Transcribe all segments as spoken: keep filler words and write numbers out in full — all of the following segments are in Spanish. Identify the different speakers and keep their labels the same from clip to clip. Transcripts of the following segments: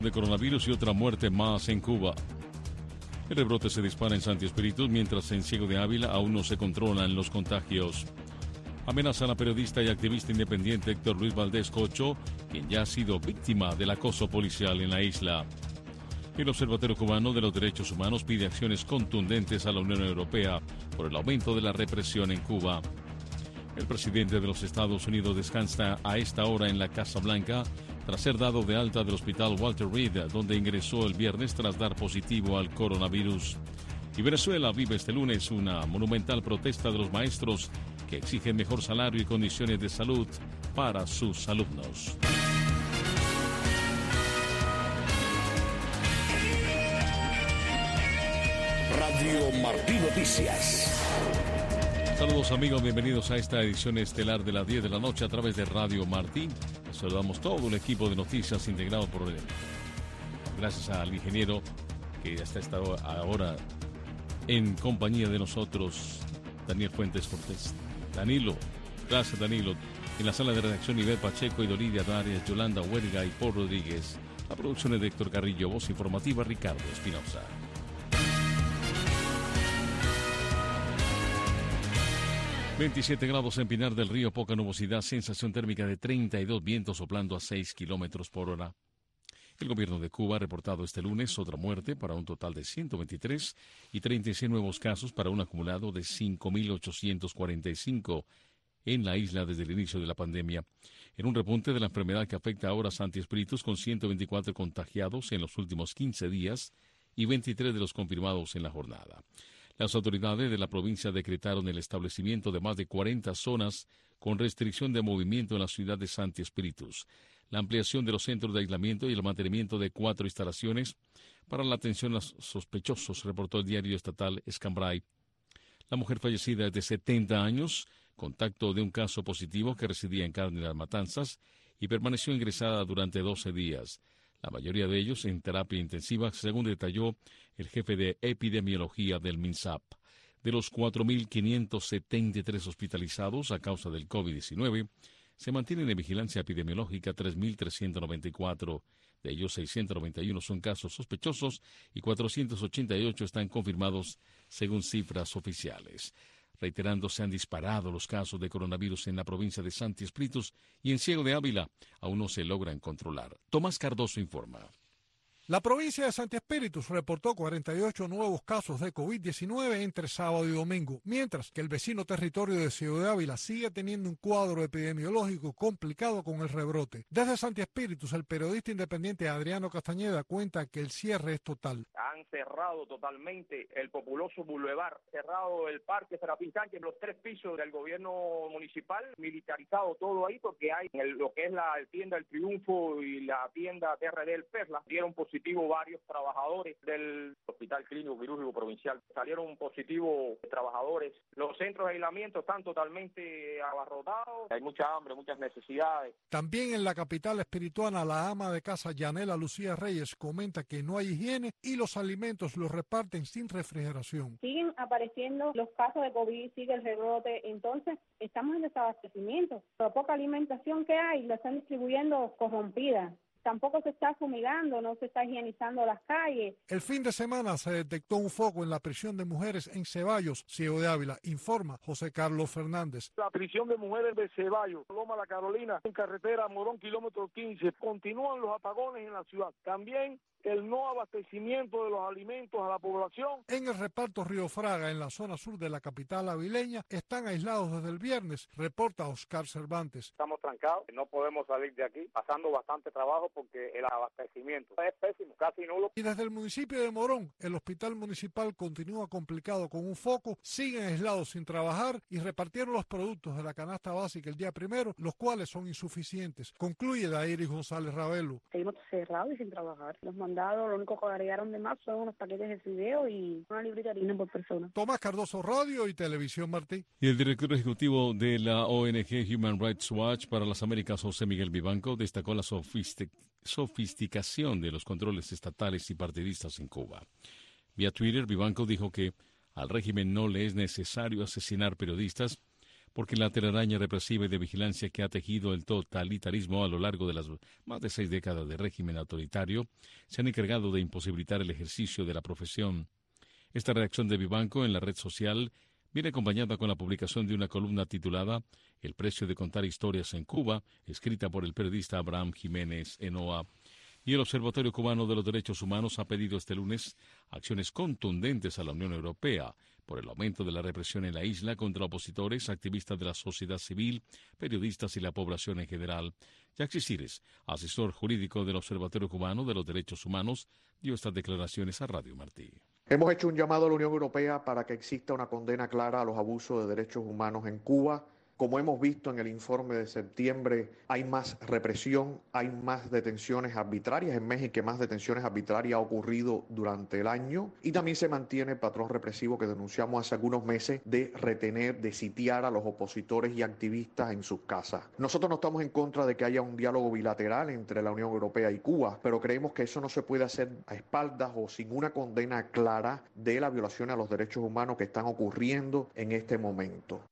Speaker 1: De coronavirus y otra muerte más en Cuba. El rebrote se dispara en Santi Espíritus, mientras en Ciego de Ávila aún no se controlan los contagios. Amenazan a periodista y activista independiente Héctor Luis Valdés Cocho, quien ya ha sido víctima del acoso policial en la isla. El Observatorio Cubano de los Derechos Humanos pide acciones contundentes a la Unión Europea por el aumento de la represión en Cuba. El presidente de los Estados Unidos descansa a esta hora en la Casa Blanca tras ser dado de alta del hospital Walter Reed, donde ingresó el viernes tras dar positivo al coronavirus. Y Venezuela vive este lunes una monumental protesta de los maestros que exigen mejor salario y condiciones de salud para sus alumnos.
Speaker 2: Radio Martí Noticias.
Speaker 1: Saludos amigos, bienvenidos a esta edición estelar de las diez de la noche a través de Radio Martí. Les saludamos todo el equipo de noticias integrado por él. Gracias al ingeniero que hasta esta hora en compañía de nosotros, Daniel Fuentes Cortés. Danilo, gracias Danilo. En la sala de redacción, Iber Pacheco y Doridia Darias, Yolanda Huerga y Paul Rodríguez. La producción es de Héctor Carrillo, voz informativa Ricardo Espinosa. veintisiete grados en Pinar del Río, poca nubosidad, sensación térmica de treinta y dos, vientos soplando a seis kilómetros por hora. El gobierno de Cuba ha reportado este lunes otra muerte para un total de ciento veintitrés y treinta y seis nuevos casos para un acumulado de cinco mil ochocientos cuarenta y cinco en la isla desde el inicio de la pandemia. En un repunte de la enfermedad que afecta ahora a Santi Espíritus, con ciento veinticuatro contagiados en los últimos quince días y veintitrés de los confirmados en la jornada. Las autoridades de la provincia decretaron el establecimiento de más de cuarenta zonas con restricción de movimiento en la ciudad de Santi Espíritus, la ampliación de los centros de aislamiento y el mantenimiento de cuatro instalaciones para la atención a los sospechosos, reportó el diario estatal Escambray. La mujer fallecida es de setenta años, contacto de un caso positivo que residía en Carne de las Matanzas y permaneció ingresada durante doce días. La mayoría de ellos en terapia intensiva, según detalló el jefe de epidemiología del MINSAP. De los cuatro mil quinientos setenta y tres hospitalizados a causa del COVID diecinueve, se mantienen en vigilancia epidemiológica tres mil trescientos noventa y cuatro. De ellos, seiscientos noventa y uno son casos sospechosos y cuatrocientos ochenta y ocho están confirmados según cifras oficiales. Reiterando, se han disparado los casos de coronavirus en la provincia de Santi Espíritus y en Ciego de Ávila aún no se logran controlar. Tomás Cardoso informa.
Speaker 3: La provincia de Santi Espíritus reportó cuarenta y ocho nuevos casos de COVID diecinueve entre sábado y domingo, mientras que el vecino territorio de Ciego de Ávila sigue teniendo un cuadro epidemiológico complicado con el rebrote. Desde Santi Espíritus, el periodista independiente Adriano Castañeda cuenta que el cierre es total.
Speaker 4: Han cerrado totalmente el populoso Boulevard, cerrado el Parque Serafín Sánchez, los tres pisos del gobierno municipal, militarizado todo ahí porque hay el, lo que es la tienda El Triunfo y la tienda T R D El Perla, dieron positivo varios trabajadores del Hospital Clínico Quirúrgico Provincial. Salieron positivos trabajadores. Los centros de aislamiento están totalmente abarrotados. Hay mucha hambre, muchas necesidades.
Speaker 3: También en la capital espirituana, la ama de casa Yanela Lucía Reyes comenta que no hay higiene y los alimentos los reparten sin refrigeración.
Speaker 5: Siguen apareciendo los casos de COVID, sigue el rebrote, entonces estamos en desabastecimiento. La poca alimentación que hay la están distribuyendo corrompida. Tampoco se está fumigando, no se está higienizando las calles.
Speaker 3: El fin de semana se detectó un foco en la prisión de mujeres en Ceballos, Ciego de Ávila, informa José Carlos Fernández.
Speaker 6: La prisión de mujeres de Ceballos, Loma La Carolina, en carretera Morón, kilómetro quince. Continúan los apagones en la ciudad. También el no abastecimiento de los alimentos a la población.
Speaker 3: En el reparto Río Fraga, en la zona sur de la capital avileña, están aislados desde el viernes, reporta Oscar Cervantes.
Speaker 7: Estamos trancados, no podemos salir de aquí, pasando bastante trabajo porque el abastecimiento es pésimo, casi nulo.
Speaker 3: Y desde el municipio de Morón, el hospital municipal continúa complicado con un foco, siguen aislados sin trabajar y repartieron los productos de la canasta básica el día primero, los cuales son insuficientes. Concluye Dairis González Ravelo.
Speaker 8: Seguimos cerrados y sin trabajar. Los mandados, lo único que agregaron de más son unos paquetes de fideo y una librita de harina por persona.
Speaker 3: Tomás Cardoso, Radio y Televisión Martí.
Speaker 1: Y el director ejecutivo de la O N G Human Rights Watch para las Américas, José Miguel Vivanco, destacó la sofistic- sofisticación de los controles estatales y partidistas en Cuba. Vía Twitter, Vivanco dijo que al régimen no le es necesario asesinar periodistas porque la telaraña represiva y de vigilancia que ha tejido el totalitarismo a lo largo de las más de seis décadas de régimen autoritario se han encargado de imposibilitar el ejercicio de la profesión. Esta reacción de Vivanco en la red social viene acompañada con la publicación de una columna titulada El precio de contar historias en Cuba, escrita por el periodista Abraham Jiménez Enoa. Y el Observatorio Cubano de los Derechos Humanos ha pedido este lunes acciones contundentes a la Unión Europea por el aumento de la represión en la isla contra opositores, activistas de la sociedad civil, periodistas y la población en general. Yaxi Cires, asesor jurídico del Observatorio Cubano de los Derechos Humanos, dio estas declaraciones a Radio Martí.
Speaker 9: Hemos hecho un llamado a la Unión Europea para que exista una condena clara a los abusos de derechos humanos en Cuba. Como hemos visto en el informe de septiembre, hay más represión, hay más detenciones arbitrarias. En México más detenciones arbitrarias ha ocurrido durante el año y también se mantiene el patrón represivo que denunciamos hace algunos meses de retener, de sitiar a los opositores y activistas en sus casas. Nosotros no estamos en contra de que haya un diálogo bilateral entre la Unión Europea y Cuba, pero creemos que eso no se puede hacer a espaldas o sin una condena clara de las violaciones a los derechos humanos que están ocurriendo en este momento.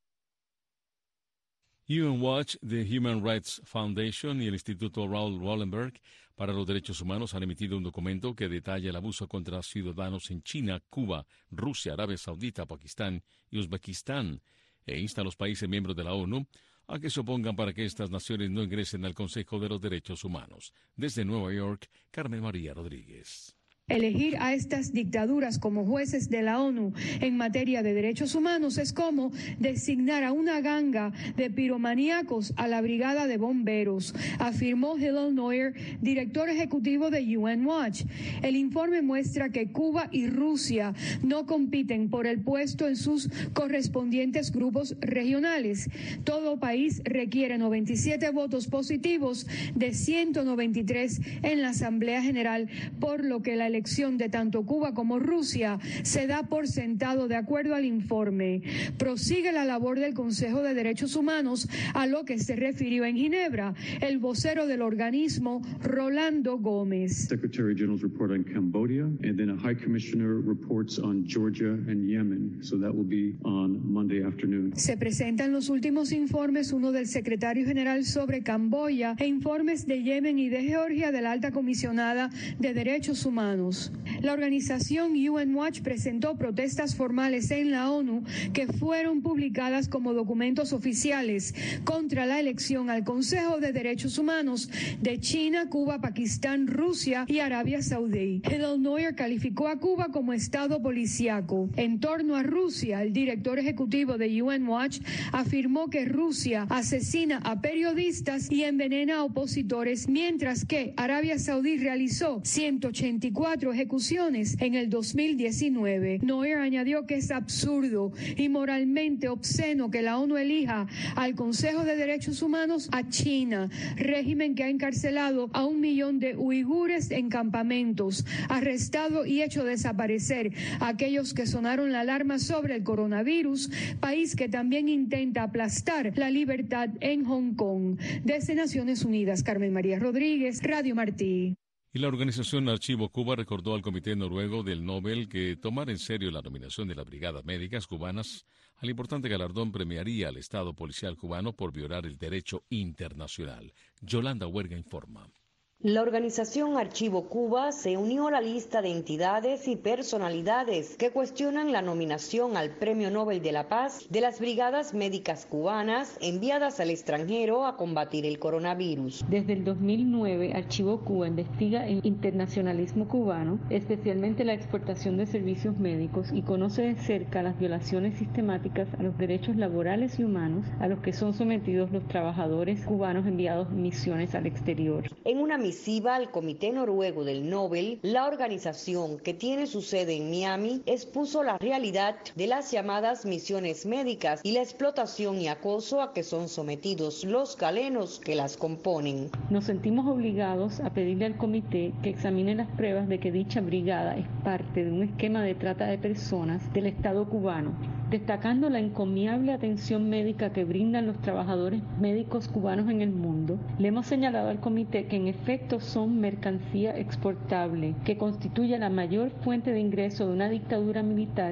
Speaker 1: U N Watch, The Human Rights Foundation y el Instituto Raoul Wallenberg para los Derechos Humanos han emitido un documento que detalla el abuso contra ciudadanos en China, Cuba, Rusia, Arabia Saudita, Pakistán y Uzbekistán e insta a los países miembros de la ONU a que se opongan para que estas naciones no ingresen al Consejo de los Derechos Humanos. Desde Nueva York, Carmen María Rodríguez.
Speaker 10: Elegir a estas dictaduras como jueces de la ONU en materia de derechos humanos es como designar a una ganga de piromaníacos a la brigada de bomberos, afirmó Hillel Neuer, director ejecutivo de U N Watch. El informe muestra que Cuba y Rusia no compiten por el puesto en sus correspondientes grupos regionales. Todo país requiere noventa y siete votos positivos de ciento noventa y tres en la Asamblea General, por lo que la elección de tanto Cuba como Rusia se da por sentado de acuerdo al informe. Prosigue la labor del Consejo de Derechos Humanos, a lo que se refirió en Ginebra el vocero del organismo, Rolando Gómez.
Speaker 11: Secretary General's report on Cambodia, and then a High Commissioner reports on Georgia and Yemen. So that will be on Monday afternoon.
Speaker 10: Se presentan los últimos informes, uno del secretario general sobre Camboya e informes de Yemen y de Georgia de la alta comisionada de Derechos Humanos. La organización U N Watch presentó protestas formales en la ONU que fueron publicadas como documentos oficiales contra la elección al Consejo de Derechos Humanos de China, Cuba, Pakistán, Rusia y Arabia Saudí. Hillel Neuer calificó a Cuba como estado policíaco. En torno a Rusia, el director ejecutivo de U N Watch afirmó que Rusia asesina a periodistas y envenena a opositores, mientras que Arabia Saudí realizó ciento ochenta y cuatro ejecuciones en el dos mil diecinueve. Neuer añadió que es absurdo y moralmente obsceno que la ONU elija al Consejo de Derechos Humanos a China, régimen que ha encarcelado a un millón de uigures en campamentos, arrestado y hecho desaparecer a aquellos que sonaron la alarma sobre el coronavirus, país que también intenta aplastar la libertad en Hong Kong. Desde Naciones Unidas, Carmen María Rodríguez, Radio Martí.
Speaker 1: Y la organización Archivo Cuba recordó al Comité Noruego del Nobel que tomar en serio la nominación de las brigadas médicas cubanas al importante galardón premiaría al Estado policial cubano por violar el derecho internacional. Yolanda Huerga informa.
Speaker 12: La organización Archivo Cuba se unió a la lista de entidades y personalidades que cuestionan la nominación al Premio Nobel de la Paz de las brigadas médicas cubanas enviadas al extranjero a combatir el coronavirus.
Speaker 13: Desde el dos mil nueve, Archivo Cuba investiga el internacionalismo cubano, especialmente la exportación de servicios médicos, y conoce de cerca las violaciones sistemáticas a los derechos laborales y humanos a los que son sometidos los trabajadores cubanos enviados en misiones al exterior.
Speaker 12: En una misiva al Comité Noruego del Nobel, la organización, que tiene su sede en Miami, expuso la realidad de las llamadas misiones médicas y la explotación y acoso a que son sometidos los galenos que las componen.
Speaker 13: Nos sentimos obligados a pedirle al comité que examine las pruebas de que dicha brigada es parte de un esquema de trata de personas del Estado cubano, destacando la encomiable atención médica que brindan los trabajadores médicos cubanos en el mundo. Le hemos señalado al comité que en efecto son mercancía exportable, que constituye la mayor fuente de ingreso de una dictadura militar que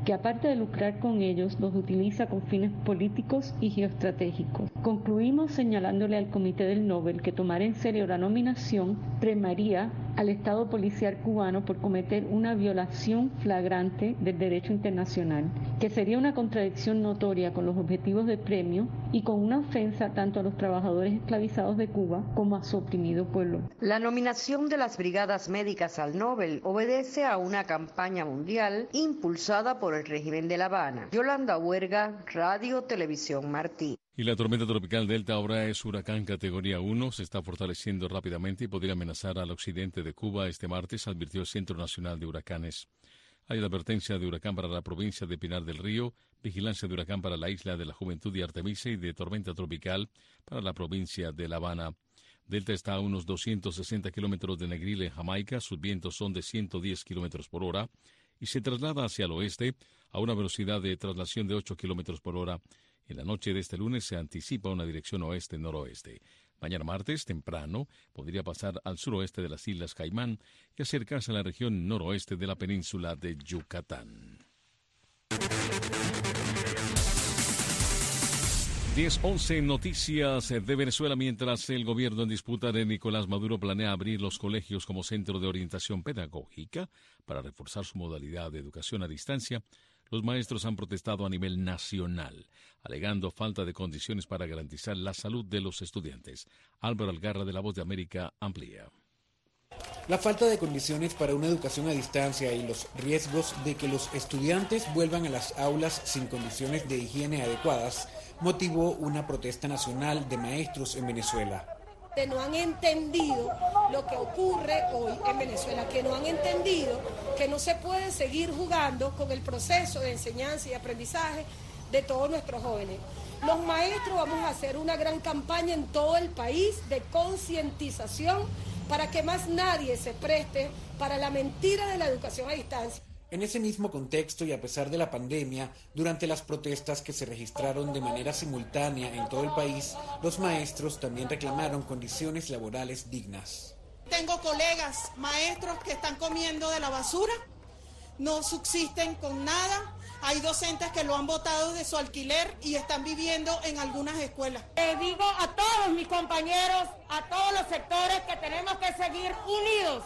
Speaker 13: que aparte de lucrar con ellos, los utiliza con fines políticos y geoestratégicos. Concluimos señalándole al Comité del Nobel que tomar en serio la nominación premiaría al Estado policial cubano por cometer una violación flagrante del derecho internacional, que sería una contradicción notoria con los objetivos del premio y con una ofensa tanto a los trabajadores esclavizados de Cuba como a su oprimido pueblo.
Speaker 12: La nominación de las brigadas médicas al Nobel obedece a una campaña mundial impulsada por el régimen de La Habana. Yolanda Huerga, Radio Televisión Martí.
Speaker 1: Y la tormenta tropical Delta ahora es huracán categoría uno, se está fortaleciendo rápidamente y podría amenazar al occidente de Cuba este martes, advirtió el Centro Nacional de Huracanes. Hay advertencia de huracán para la provincia de Pinar del Río, vigilancia de huracán para la isla de la Juventud y Artemisa y de tormenta tropical para la provincia de La Habana. Delta está a unos doscientos sesenta kilómetros de Negril en Jamaica, sus vientos son de ciento diez kilómetros por hora y se traslada hacia el oeste a una velocidad de traslación de ocho kilómetros por hora. En la noche de este lunes se anticipa una dirección oeste-noroeste. Mañana martes, temprano, podría pasar al suroeste de las Islas Caimán y acercarse a la región noroeste de la península de Yucatán. diez once Noticias de Venezuela. Mientras el gobierno en disputa de Nicolás Maduro planea abrir los colegios como centro de orientación pedagógica para reforzar su modalidad de educación a distancia, los maestros han protestado a nivel nacional, alegando falta de condiciones para garantizar la salud de los estudiantes. Álvaro Algarra, de La Voz de América, amplía.
Speaker 14: La falta de condiciones para una educación a distancia y los riesgos de que los estudiantes vuelvan a las aulas sin condiciones de higiene adecuadas motivó una protesta nacional de maestros en Venezuela.
Speaker 15: Que no han entendido lo que ocurre hoy en Venezuela, que no han entendido que no se puede seguir jugando con el proceso de enseñanza y aprendizaje de todos nuestros jóvenes. Los maestros vamos a hacer una gran campaña en todo el país de concientización para que más nadie se preste para la mentira de la educación a distancia.
Speaker 14: En ese mismo contexto y a pesar de la pandemia, durante las protestas que se registraron de manera simultánea en todo el país, los maestros también reclamaron condiciones laborales dignas.
Speaker 16: Tengo colegas maestros que están comiendo de la basura, no subsisten con nada. Hay docentes que lo han botado de su alquiler y están viviendo en algunas escuelas.
Speaker 17: Le digo a todos mis compañeros, a todos los sectores, que tenemos que seguir unidos,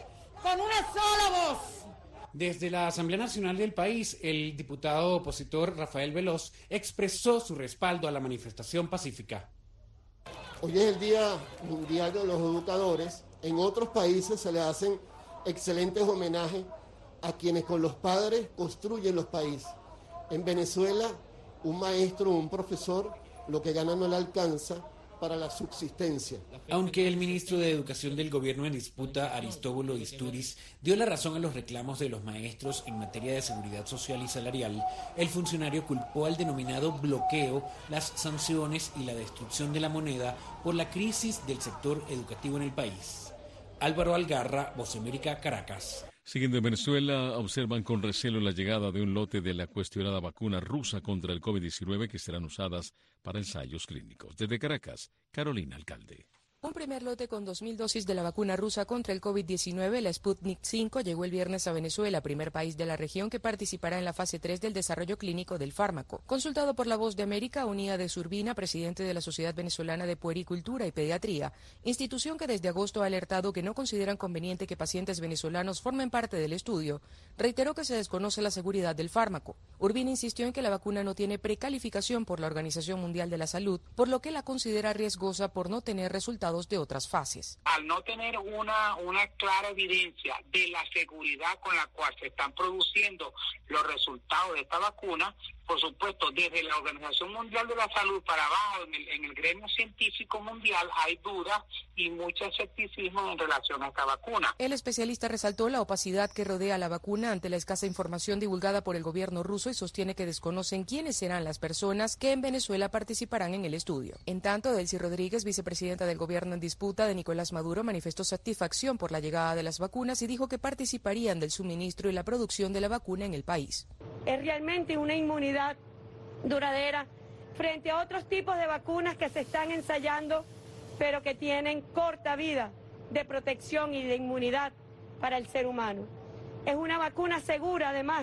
Speaker 17: con una sola voz.
Speaker 14: Desde la Asamblea Nacional del país, el diputado opositor Rafael Veloz expresó su respaldo a la manifestación pacífica.
Speaker 18: Hoy es el Día Mundial de los Educadores. En otros países se le hacen excelentes homenajes a quienes con los padres construyen los países. En Venezuela, un maestro o un profesor, lo que gana no le alcanza para la subsistencia.
Speaker 14: Aunque el ministro de Educación del gobierno en disputa, Aristóbulo Isturiz, dio la razón a los reclamos de los maestros en materia de seguridad social y salarial, el funcionario culpó al denominado bloqueo, las sanciones y la destrucción de la moneda por la crisis del sector educativo en el país. Álvaro Algarra, Voz América, Caracas.
Speaker 1: Siguiendo en Venezuela, observan con recelo la llegada de un lote de la cuestionada vacuna rusa contra el COVID diecinueve que serán usadas para ensayos clínicos. Desde Caracas, Carolina Alcalde.
Speaker 19: Un primer lote con dos mil dosis de la vacuna rusa contra el COVID diecinueve, la Sputnik cinco, llegó el viernes a Venezuela, primer país de la región que participará en la fase tres del desarrollo clínico del fármaco. Consultado por La Voz de América, Unía de Zurbina, presidente de la Sociedad Venezolana de Puericultura y Pediatría, institución que desde agosto ha alertado que no consideran conveniente que pacientes venezolanos formen parte del estudio, reiteró que se desconoce la seguridad del fármaco. Urbina insistió en que la vacuna no tiene precalificación por la Organización Mundial de la Salud, por lo que la considera riesgosa por no tener resultados de otras fases.
Speaker 20: Al no tener una, una clara evidencia de la seguridad con la cual se están produciendo los resultados de esta vacuna, por supuesto, desde la Organización Mundial de la Salud para abajo, en el, en el gremio científico mundial, hay dudas y mucho escepticismo en relación a esta vacuna.
Speaker 19: El especialista resaltó la opacidad que rodea la vacuna ante la escasa información divulgada por el gobierno ruso y sostiene que desconocen quiénes serán las personas que en Venezuela participarán en el estudio. En tanto, Delcy Rodríguez, vicepresidenta del gobierno en disputa de Nicolás Maduro, manifestó satisfacción por la llegada de las vacunas y dijo que participarían del suministro y la producción de la vacuna en el país.
Speaker 17: Es realmente una inmunidad duradera frente a otros tipos de vacunas que se están ensayando, pero que tienen corta vida de protección y de inmunidad para el ser humano. Es una vacuna segura, además.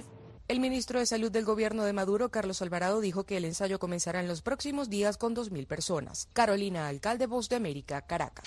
Speaker 19: El ministro de Salud del gobierno de Maduro, Carlos Alvarado, dijo que el ensayo comenzará en los próximos días con dos mil personas. Carolina Alcalde, Voz de América, Caracas.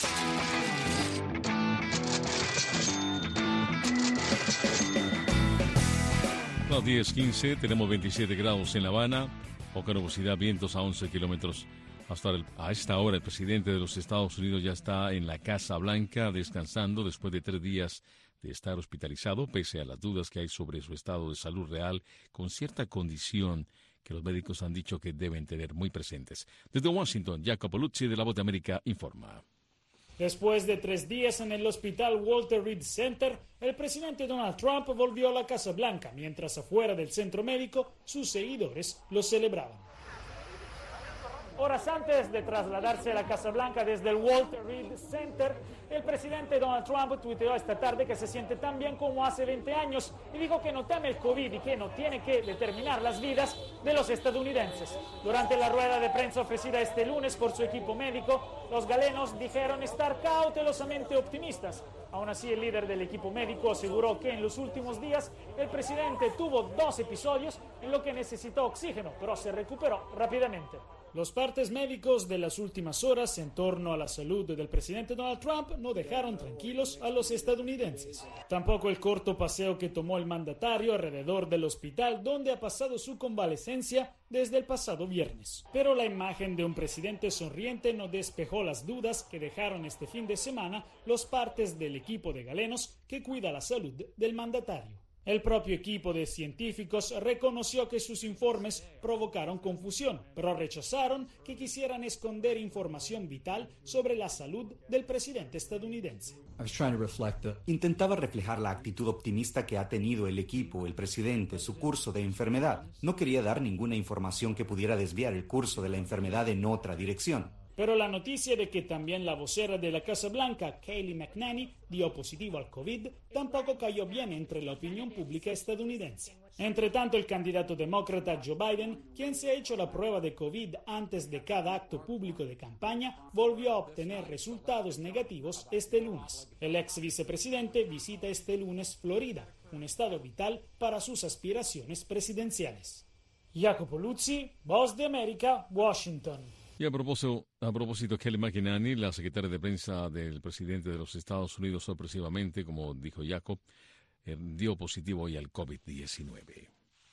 Speaker 1: Las diez quince, tenemos veintisiete grados en La Habana, poca nubosidad, vientos a once kilómetros. Hasta el, a esta hora el presidente de los Estados Unidos ya está en la Casa Blanca descansando después de tres días de estar hospitalizado, pese a las dudas que hay sobre su estado de salud real, con cierta condición que los médicos han dicho que deben tener muy presentes. Desde Washington, Jacopo Luzzi de La Voz de América informa.
Speaker 21: Después de tres días en el hospital Walter Reed Center, el presidente Donald Trump volvió a la Casa Blanca, mientras afuera del centro médico sus seguidores lo celebraban. Horas antes de trasladarse a la Casa Blanca desde el Walter Reed Center, el presidente Donald Trump tuiteó esta tarde que se siente tan bien como hace veinte años y dijo que no teme el COVID y que no tiene que determinar las vidas de los estadounidenses. Durante la rueda de prensa ofrecida este lunes por su equipo médico, los galenos dijeron estar cautelosamente optimistas. Aún así, el líder del equipo médico aseguró que en los últimos días el presidente tuvo dos episodios en los que necesitó oxígeno, pero se recuperó rápidamente. Los partes médicos de las últimas horas en torno a la salud del presidente Donald Trump no dejaron tranquilos a los estadounidenses. Tampoco el corto paseo que tomó el mandatario alrededor del hospital donde ha pasado su convalecencia desde el pasado viernes. Pero la imagen de un presidente sonriente no despejó las dudas que dejaron este fin de semana los partes del equipo de galenos que cuida la salud del mandatario. El propio equipo de científicos reconoció que sus informes provocaron confusión, pero rechazaron que quisieran esconder información vital sobre la salud del presidente estadounidense.
Speaker 22: Intentaba reflejar la actitud optimista que ha tenido el equipo, el presidente, su curso de enfermedad. No quería dar ninguna información que pudiera desviar el curso de la enfermedad en otra dirección.
Speaker 21: Pero la noticia de que también la vocera de la Casa Blanca, Kayleigh McEnany, dio positivo al COVID, tampoco cayó bien entre la opinión pública estadounidense. Entre tanto, el candidato demócrata Joe Biden, quien se ha hecho la prueba de COVID antes de cada acto público de campaña, volvió a obtener resultados negativos este lunes. El ex vicepresidente visita este lunes Florida, un estado vital para sus aspiraciones presidenciales. Jacopo Luzzi, Voz de América, Washington.
Speaker 1: Y a propósito, a propósito, Kayleigh McEnany, la secretaria de prensa del presidente de los Estados Unidos, sorpresivamente, como dijo Jacob, eh, dio positivo hoy al COVID diecinueve.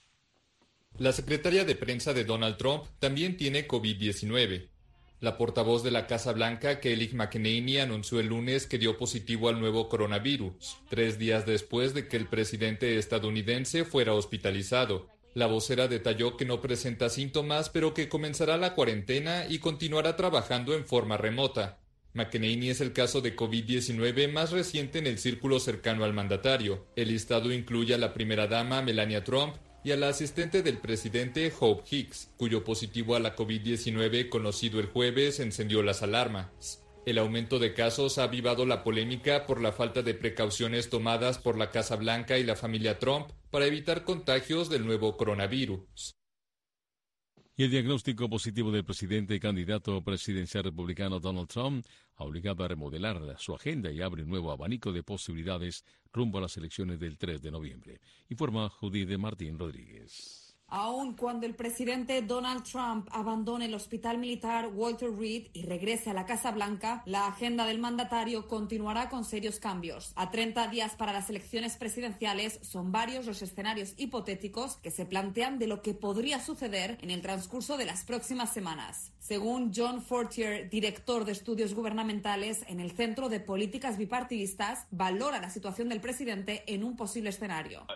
Speaker 23: La secretaria de prensa de Donald Trump también tiene COVID diecinueve. La portavoz de la Casa Blanca, Kayleigh McEnany, anunció el lunes que dio positivo al nuevo coronavirus, tres días después de que el presidente estadounidense fuera hospitalizado. La vocera detalló que no presenta síntomas, pero que comenzará la cuarentena y continuará trabajando en forma remota. McEnany es el caso de COVID diecinueve más reciente en el círculo cercano al mandatario. El listado incluye a la primera dama, Melania Trump, y a la asistente del presidente, Hope Hicks, cuyo positivo a la COVID diecinueve conocido el jueves encendió las alarmas. El aumento de casos ha avivado la polémica por la falta de precauciones tomadas por la Casa Blanca y la familia Trump para evitar contagios del nuevo coronavirus.
Speaker 1: Y el diagnóstico positivo del presidente y candidato presidencial republicano Donald Trump ha obligado a remodelar su agenda y abre un nuevo abanico de posibilidades rumbo a las elecciones del tres de noviembre. Informa Judith de Martín Rodríguez.
Speaker 24: Aun cuando el presidente Donald Trump abandone el hospital militar Walter Reed y regrese a la Casa Blanca, la agenda del mandatario continuará con serios cambios. A treinta días para las elecciones presidenciales, son varios los escenarios hipotéticos que se plantean de lo que podría suceder en el transcurso de las próximas semanas. Según John Fortier, director de estudios gubernamentales en el Centro de Políticas Bipartidistas, valora la situación del presidente en un posible escenario.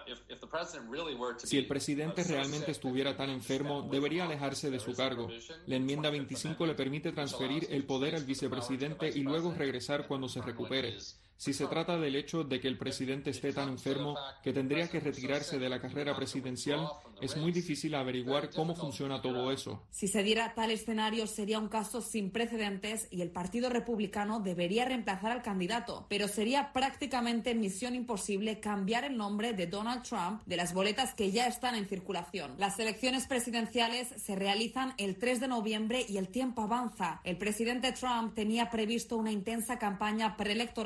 Speaker 25: Si el presidente realmente estuviera tan enfermo, debería alejarse de su cargo. La enmienda veinticinco le permite transferir el poder al vicepresidente y luego regresar cuando se recupere. Si se trata del hecho de que el presidente esté tan enfermo que tendría que retirarse de la carrera presidencial, es muy difícil averiguar cómo funciona todo eso.
Speaker 24: Si se diera tal escenario, sería un caso sin precedentes y el Partido Republicano debería reemplazar al candidato, pero sería prácticamente misión imposible cambiar el nombre de Donald Trump de las boletas que ya están en circulación. Las elecciones presidenciales se realizan el tres de noviembre y el tiempo avanza. El presidente Trump tenía previsto una intensa campaña preelectoral con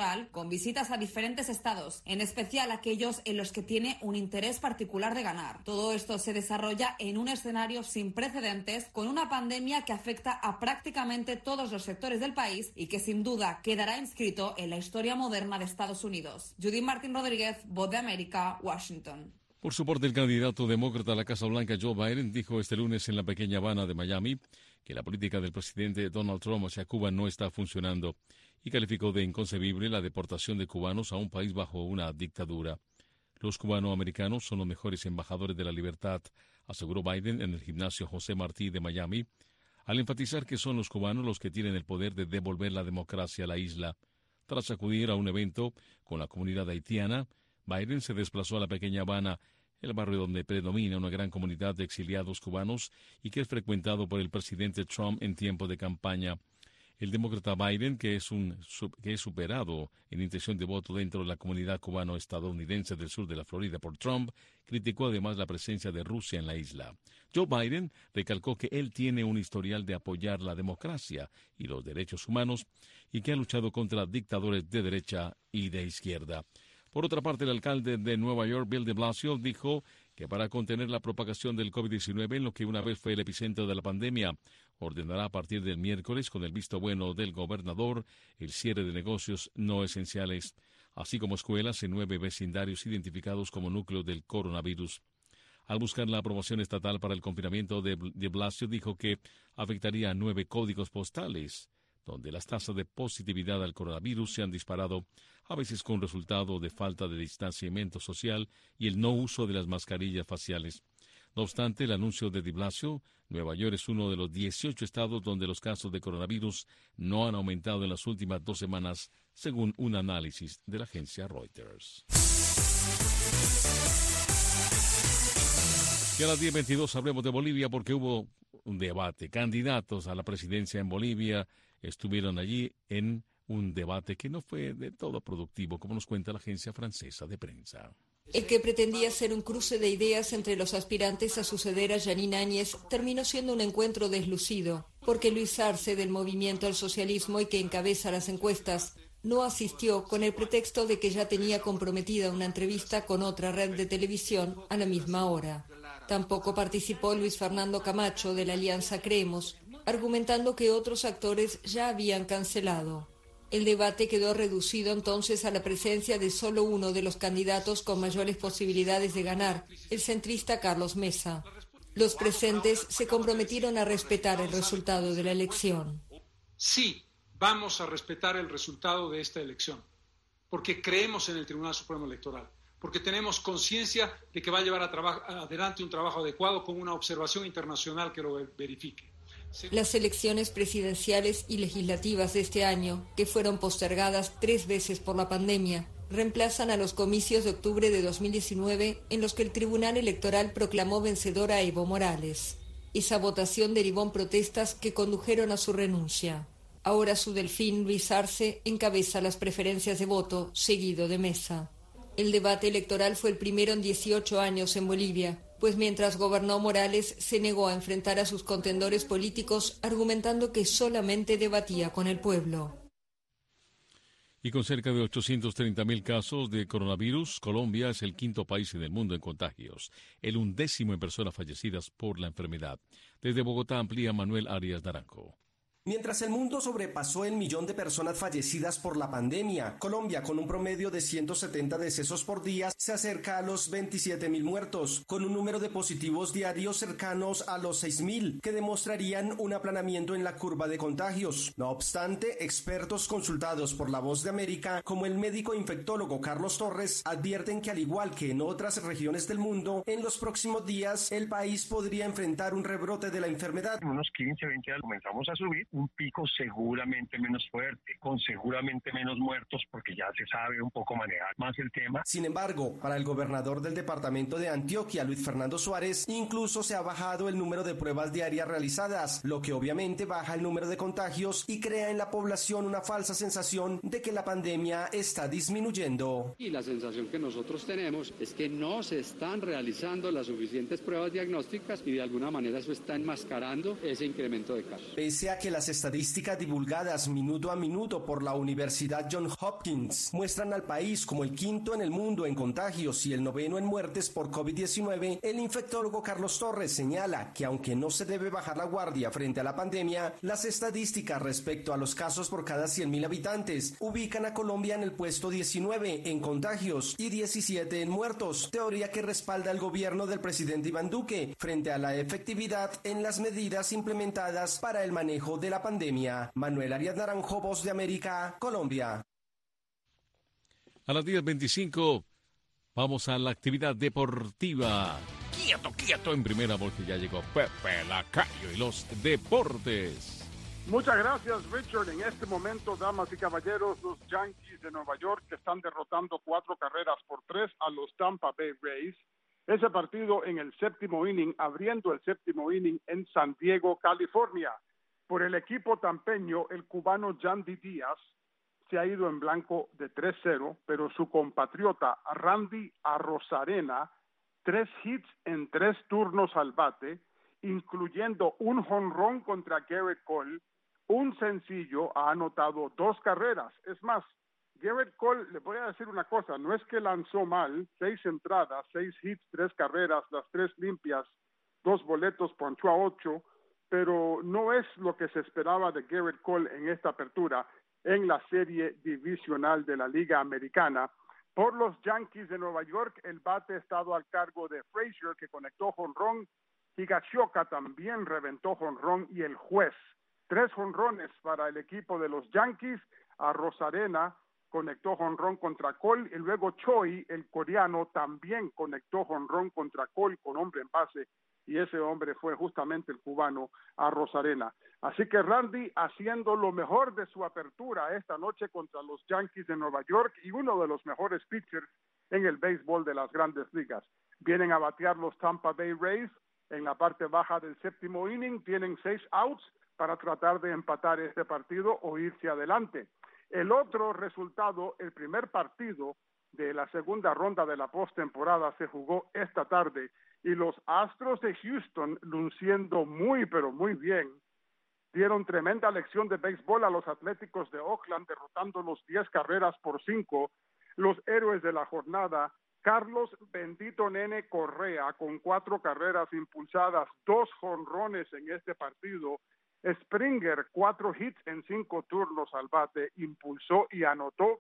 Speaker 24: con visitas a diferentes estados, en especial aquellos en los que tiene un interés particular de ganar. Todo esto se desarrolla en un escenario sin precedentes, con una pandemia que afecta a prácticamente todos los sectores del país y que sin duda quedará inscrito en la historia moderna de Estados Unidos. Judith Martín Rodríguez, Voz de América, Washington.
Speaker 1: Por su parte, el candidato demócrata a la Casa Blanca, Joe Biden, dijo este lunes en la pequeña Habana de Miami que la política del presidente Donald Trump hacia Cuba no está funcionando y calificó de inconcebible la deportación de cubanos a un país bajo una dictadura. Los cubanoamericanos son los mejores embajadores de la libertad, aseguró Biden en el gimnasio José Martí de Miami, al enfatizar que son los cubanos los que tienen el poder de devolver la democracia a la isla. Tras acudir a un evento con la comunidad haitiana, Biden se desplazó a la pequeña Habana, el barrio donde predomina una gran comunidad de exiliados cubanos y que es frecuentado por el presidente Trump en tiempo de campaña. El demócrata Biden, que es, un, que es superado en intención de voto dentro de la comunidad cubano-estadounidense del sur de la Florida por Trump, criticó además la presencia de Rusia en la isla. Joe Biden recalcó que él tiene un historial de apoyar la democracia y los derechos humanos y que ha luchado contra dictadores de derecha y de izquierda. Por otra parte, el alcalde de Nueva York, Bill de Blasio, dijo que para contener la propagación del COVID diecinueve en lo que una vez fue el epicentro de la pandemia, ordenará a partir del miércoles, con el visto bueno del gobernador, el cierre de negocios no esenciales, así como escuelas en nueve vecindarios identificados como núcleos del coronavirus. Al buscar la aprobación estatal para el confinamiento, de, de Blasio dijo que afectaría a nueve códigos postales, donde las tasas de positividad al coronavirus se han disparado, a veces con resultado de falta de distanciamiento social y el no uso de las mascarillas faciales. No obstante, el anuncio de de Blasio, Nueva York es uno de los dieciocho estados donde los casos de coronavirus no han aumentado en las últimas dos semanas, según un análisis de la agencia Reuters. Y a las diez veintidós hablemos de Bolivia porque hubo un debate. Candidatos a la presidencia en Bolivia estuvieron allí en un debate que no fue de todo productivo, como nos cuenta la agencia francesa de prensa.
Speaker 2: El que pretendía ser un cruce de ideas entre los aspirantes a suceder a Jeanine Áñez terminó siendo un encuentro deslucido, porque Luis Arce, del Movimiento al Socialismo y que encabeza las encuestas, no asistió con el pretexto de que ya tenía comprometida una entrevista con otra red de televisión a la misma hora. Tampoco participó Luis Fernando Camacho, de la Alianza Creemos, argumentando que otros actores ya habían cancelado. El debate quedó reducido entonces a la presencia de solo uno de los candidatos con mayores posibilidades de ganar, el centrista Carlos Mesa. Los presentes se comprometieron a respetar el resultado de la elección.
Speaker 4: Sí, vamos a respetar el resultado de esta elección, porque creemos en el Tribunal Supremo Electoral, porque tenemos conciencia de que va a llevar a traba- adelante un trabajo adecuado con una observación internacional que lo verifique.
Speaker 2: Las elecciones presidenciales y legislativas de este año, que fueron postergadas tres veces por la pandemia, reemplazan a los comicios de octubre de dos mil diecinueve en los que el Tribunal Electoral proclamó vencedora a Evo Morales. Esa votación derivó en protestas que condujeron a su renuncia. Ahora su delfín, Luis Arce, encabeza las preferencias de voto, seguido de Mesa. El debate electoral fue el primero en dieciocho años en Bolivia, pues mientras gobernó Morales se negó a enfrentar a sus contendores políticos argumentando que solamente debatía con el pueblo.
Speaker 1: Y con cerca de ochocientos treinta mil casos de coronavirus, Colombia es el quinto país en el mundo en contagios, el undécimo en personas fallecidas por la enfermedad. Desde Bogotá amplía Manuel Arias Naranjo.
Speaker 5: Mientras el mundo sobrepasó el millón de personas fallecidas por la pandemia, Colombia, con un promedio de ciento setenta decesos por día, se acerca a los veintisiete mil muertos, con un número de positivos diarios cercanos a los seis mil, que demostrarían un aplanamiento en la curva de contagios. No obstante, expertos consultados por La Voz de América, como el médico infectólogo Carlos Torres, advierten que al igual que en otras regiones del mundo, en los próximos días el país podría enfrentar un rebrote de la enfermedad.
Speaker 6: En unos quince, veinte días comenzamos a subir. Un pico seguramente menos fuerte, con seguramente menos muertos porque ya se sabe un poco manejar más el tema.
Speaker 5: Sin embargo, para el gobernador del departamento de Antioquia, Luis Fernando Suárez, incluso se ha bajado el número de pruebas diarias realizadas, lo que obviamente baja el número de contagios y crea en la población una falsa sensación de que la pandemia está disminuyendo.
Speaker 7: Y la sensación que nosotros tenemos es que no se están realizando las suficientes pruebas diagnósticas y de alguna manera eso está enmascarando ese incremento de casos.
Speaker 5: Pese a que la Las estadísticas divulgadas minuto a minuto por la Universidad Johns Hopkins muestran al país como el quinto en el mundo en contagios y el noveno en muertes por COVID diecinueve. El infectólogo Carlos Torres señala que aunque no se debe bajar la guardia frente a la pandemia, las estadísticas respecto a los casos por cada cien mil habitantes ubican a Colombia en el puesto diecinueve en contagios y diecisiete en muertos, teoría que respalda el gobierno del presidente Iván Duque frente a la efectividad en las medidas implementadas para el manejo de la pandemia. Manuel Arias Naranjo, Voz de América, Colombia.
Speaker 1: A las diez veinticinco vamos a la actividad deportiva. Quieto, quieto en primera, porque ya llegó Pepe Lacayo y los deportes.
Speaker 3: Muchas gracias, Richard. En este momento, damas y caballeros, los Yankees de Nueva York están derrotando cuatro carreras por tres a los Tampa Bay Rays. Ese partido en el séptimo inning, abriendo el séptimo inning en San Diego, California. Por el equipo tampeño, el cubano Yandy Díaz se ha ido en blanco de tres cero, pero su compatriota Randy Arozarena, tres hits en tres turnos al bate, incluyendo un jonrón contra Gerrit Cole, un sencillo, ha anotado dos carreras. Es más, Gerrit Cole, le voy a decir una cosa, no es que lanzó mal, seis entradas, seis hits, tres carreras, las tres limpias, dos boletos, ponchó a ocho, pero no es lo que se esperaba de Gerrit Cole en esta apertura en la serie divisional de la Liga Americana. Por los Yankees de Nueva York, el bate ha estado al cargo de Frazier, que conectó jonrón, Higashioka también reventó jonrón, y el juez. Tres jonrones para el equipo de los Yankees. Arozarena conectó jonrón contra Cole, y luego Choi, el coreano, también conectó jonrón contra Cole con hombre en base, y ese hombre fue justamente el cubano Arozarena. Así que Randy haciendo lo mejor de su apertura esta noche contra los Yankees de Nueva York, y uno de los mejores pitchers en el béisbol de las grandes ligas. Vienen a batear los Tampa Bay Rays en la parte baja del séptimo inning, tienen seis outs para tratar de empatar este partido o irse adelante. El otro resultado, el primer partido de la segunda ronda de la postemporada, se jugó esta tarde, y los Astros de Houston, luciendo muy pero muy bien, dieron tremenda lección de béisbol a los Atléticos de Oakland, derrotándolos diez carreras por cinco. Los héroes de la jornada, Carlos Bendito Nene Correa, con cuatro carreras impulsadas, dos jonrones en este partido. Springer, cuatro hits en cinco turnos al bate, impulsó y anotó.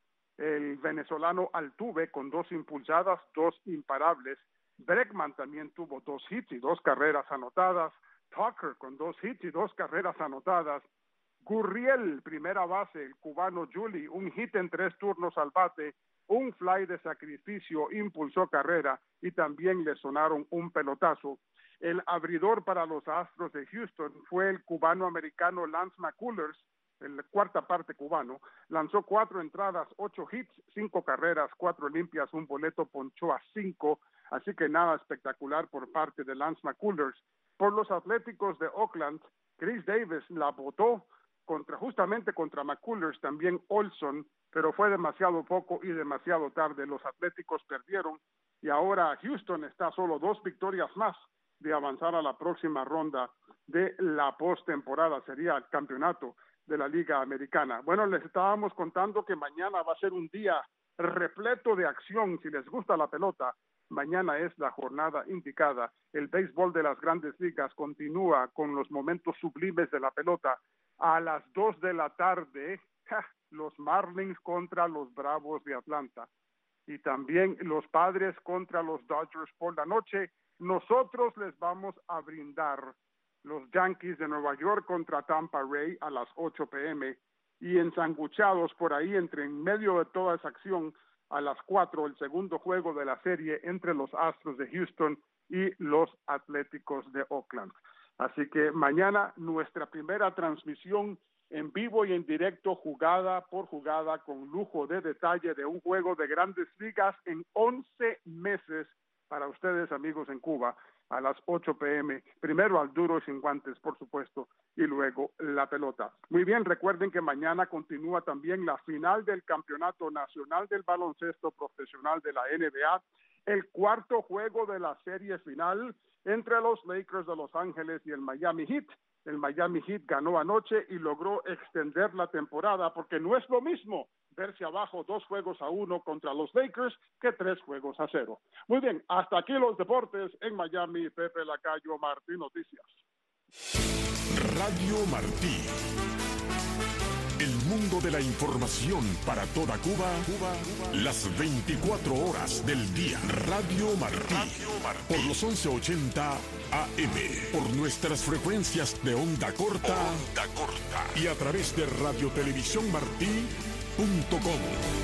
Speaker 3: El venezolano Altuve con dos impulsadas, dos imparables. Bregman también tuvo dos hits y dos carreras anotadas. Tucker con dos hits y dos carreras anotadas. Gurriel, primera base, el cubano Juli, un hit en tres turnos al bate, un fly de sacrificio, impulsó carrera, y también le sonaron un pelotazo. El abridor para los Astros de Houston fue el cubano-americano Lance McCullers, el cuarta parte cubano. Lanzó cuatro entradas, ocho hits, cinco carreras, cuatro limpias, un boleto, ponchó a cinco, así que nada espectacular por parte de Lance McCullers. Por los Atléticos de Oakland, Chris Davis la botó contra, justamente contra McCullers, también Olson, pero fue demasiado poco y demasiado tarde. Los Atléticos perdieron, y ahora Houston está a solo dos victorias más de avanzar a la próxima ronda de la postemporada, sería el campeonato de la Liga Americana. Bueno, les estábamos contando que mañana va a ser un día repleto de acción. Si les gusta la pelota, mañana es la jornada indicada. El béisbol de las grandes ligas continúa con los momentos sublimes de la pelota. A las dos de la tarde, ¡ja!, los Marlins contra los Bravos de Atlanta, y también los Padres contra los Dodgers por la noche. Nosotros les vamos a brindar los Yankees de Nueva York contra Tampa Bay a las ocho p m y ensanguchados por ahí, entre en medio de toda esa acción, a las cuatro, el segundo juego de la serie entre los Astros de Houston y los Atléticos de Oakland. Así que mañana nuestra primera transmisión en vivo y en directo, jugada por jugada, con lujo de detalle de un juego de grandes ligas en once meses para ustedes, amigos en Cuba, a las ocho p m Primero al duro y sin guantes, por supuesto, y luego la pelota. Muy bien, recuerden que mañana continúa también la final del Campeonato Nacional del Baloncesto Profesional de la N B A, el cuarto juego de la serie final entre los Lakers de Los Ángeles y el Miami Heat. El Miami Heat ganó anoche y logró extender la temporada porque no es lo mismo verse abajo dos juegos a uno contra los Lakers que tres juegos a cero. Muy bien, hasta aquí los deportes en Miami. Pepe Lacayo, Martí Noticias.
Speaker 8: Radio Martí. El mundo de la información para toda Cuba, Cuba, Cuba, las veinticuatro horas del día. Radio Martí, Radio Martí. Por los once ochenta A M, por nuestras frecuencias de onda corta, onda corta y a través de radio televisión martí punto com.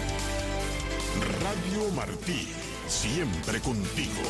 Speaker 8: Radio Martí, siempre contigo.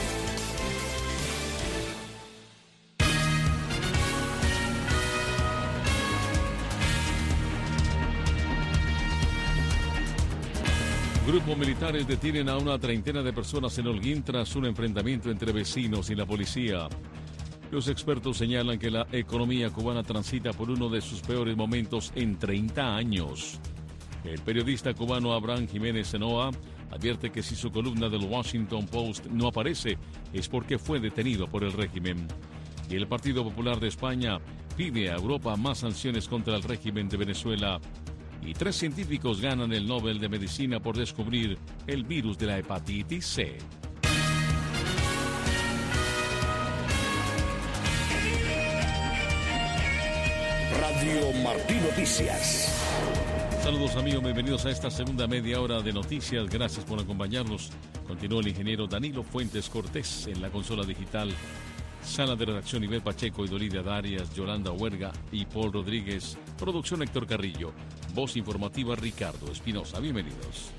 Speaker 1: Grupos militares detienen a una treintena de personas en Holguín tras un enfrentamiento entre vecinos y la policía. Los expertos señalan que la economía cubana transita por uno de sus peores momentos en treinta años. El periodista cubano Abraham Jiménez Senoa advierte que si su columna del Washington Post no aparece es porque fue detenido por el régimen. Y el Partido Popular de España pide a Europa más sanciones contra el régimen de Venezuela. Y tres científicos ganan el Nobel de Medicina por descubrir el virus de la hepatitis C.
Speaker 8: Radio Martí Noticias.
Speaker 1: Saludos amigos, bienvenidos a esta segunda media hora de noticias. Gracias por acompañarnos. Continúa el ingeniero Danilo Fuentes Cortés en la consola digital. Sala de redacción Ibel Pacheco y Dolidia Darias, Yolanda Huerga y Paul Rodríguez. Producción Héctor Carrillo. Voz informativa Ricardo Espinosa. Bienvenidos.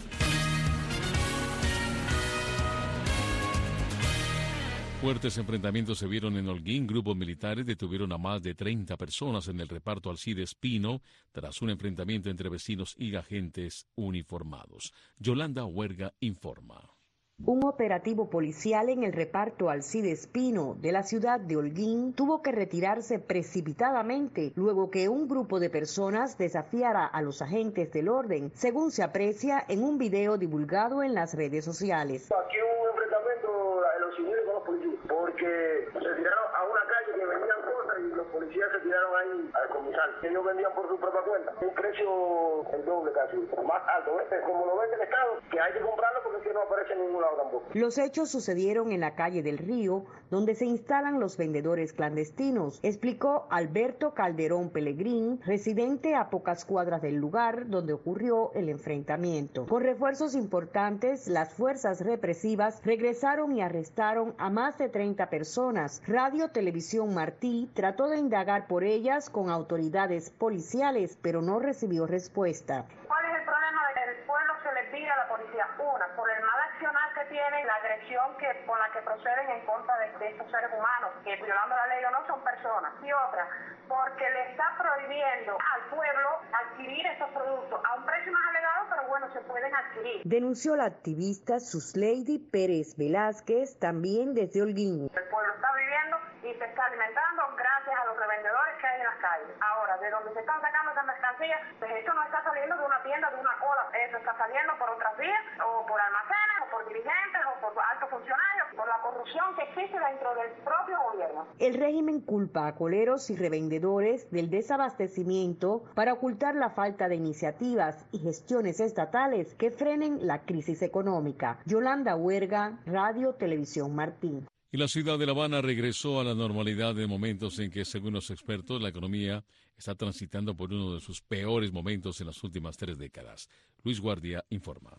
Speaker 1: Fuertes enfrentamientos se vieron en Holguín. Grupos militares detuvieron a más de treinta personas en el reparto Alcides Pino tras un enfrentamiento entre vecinos y agentes uniformados. Yolanda Huerga informa.
Speaker 12: Un operativo policial en el reparto Alcides Pino de la ciudad de Holguín tuvo que retirarse precipitadamente luego que un grupo de personas desafiara a los agentes del orden, según se aprecia en un video divulgado en las redes sociales.
Speaker 9: Aquí hubo un enfrentamiento de los civiles con los policías porque se tiraron a una calle que vendían cosas y los policías se tiraron ahí al comisar. Ellos vendían por su propia cuenta. Un precio el doble casi, más alto. ¿Ves? Como lo vende el Estado, que hay que comprarlo porque es que no aparece en ningún lado tampoco.
Speaker 12: Los hechos sucedieron en la calle del Río, donde se instalan los vendedores clandestinos, explicó Alberto Calderón Pelegrín, residente a pocas cuadras del lugar donde ocurrió el enfrentamiento. Con refuerzos importantes, las fuerzas represivas regresaron y arrestaron a más de treinta personas. Radio Televisión Martí trató de indagar por ellas con autoridades policiales, pero no recibió respuesta.
Speaker 10: ¿Cuál es el problema del pueblo? Se les pide a la policía, una, por el mal accionar que tienen, la agresión que con la que proceden en contra de, de estos seres humanos, que violando la ley o no son personas, y otra, porque le está prohibiendo al pueblo adquirir estos productos a un precio más elevado, pero bueno, se pueden adquirir.
Speaker 12: Denunció la activista Susleidy Pérez Velázquez, también desde Holguín.
Speaker 10: El pueblo está viviendo y se está alimentando gracias a los revendedores que hay en las calles. Ahora, de donde se están sacando esta mercancía, pues esto no está saliendo de una tienda, de una cola, eso está saliendo por otras vías, o por almacenes, o por dirigentes, o por altos funcionarios, por la corrupción que existe dentro del propio gobierno.
Speaker 12: El régimen culpa a coleros y revendedores del desabastecimiento para ocultar la falta de iniciativas y gestiones estatales que frenen la crisis económica. Yolanda Huerga, Radio Televisión Martín.
Speaker 1: Y la ciudad de La Habana regresó a la normalidad en momentos en que, según los expertos, la economía está transitando por uno de sus peores momentos en las últimas tres décadas. Luis Guardia informa.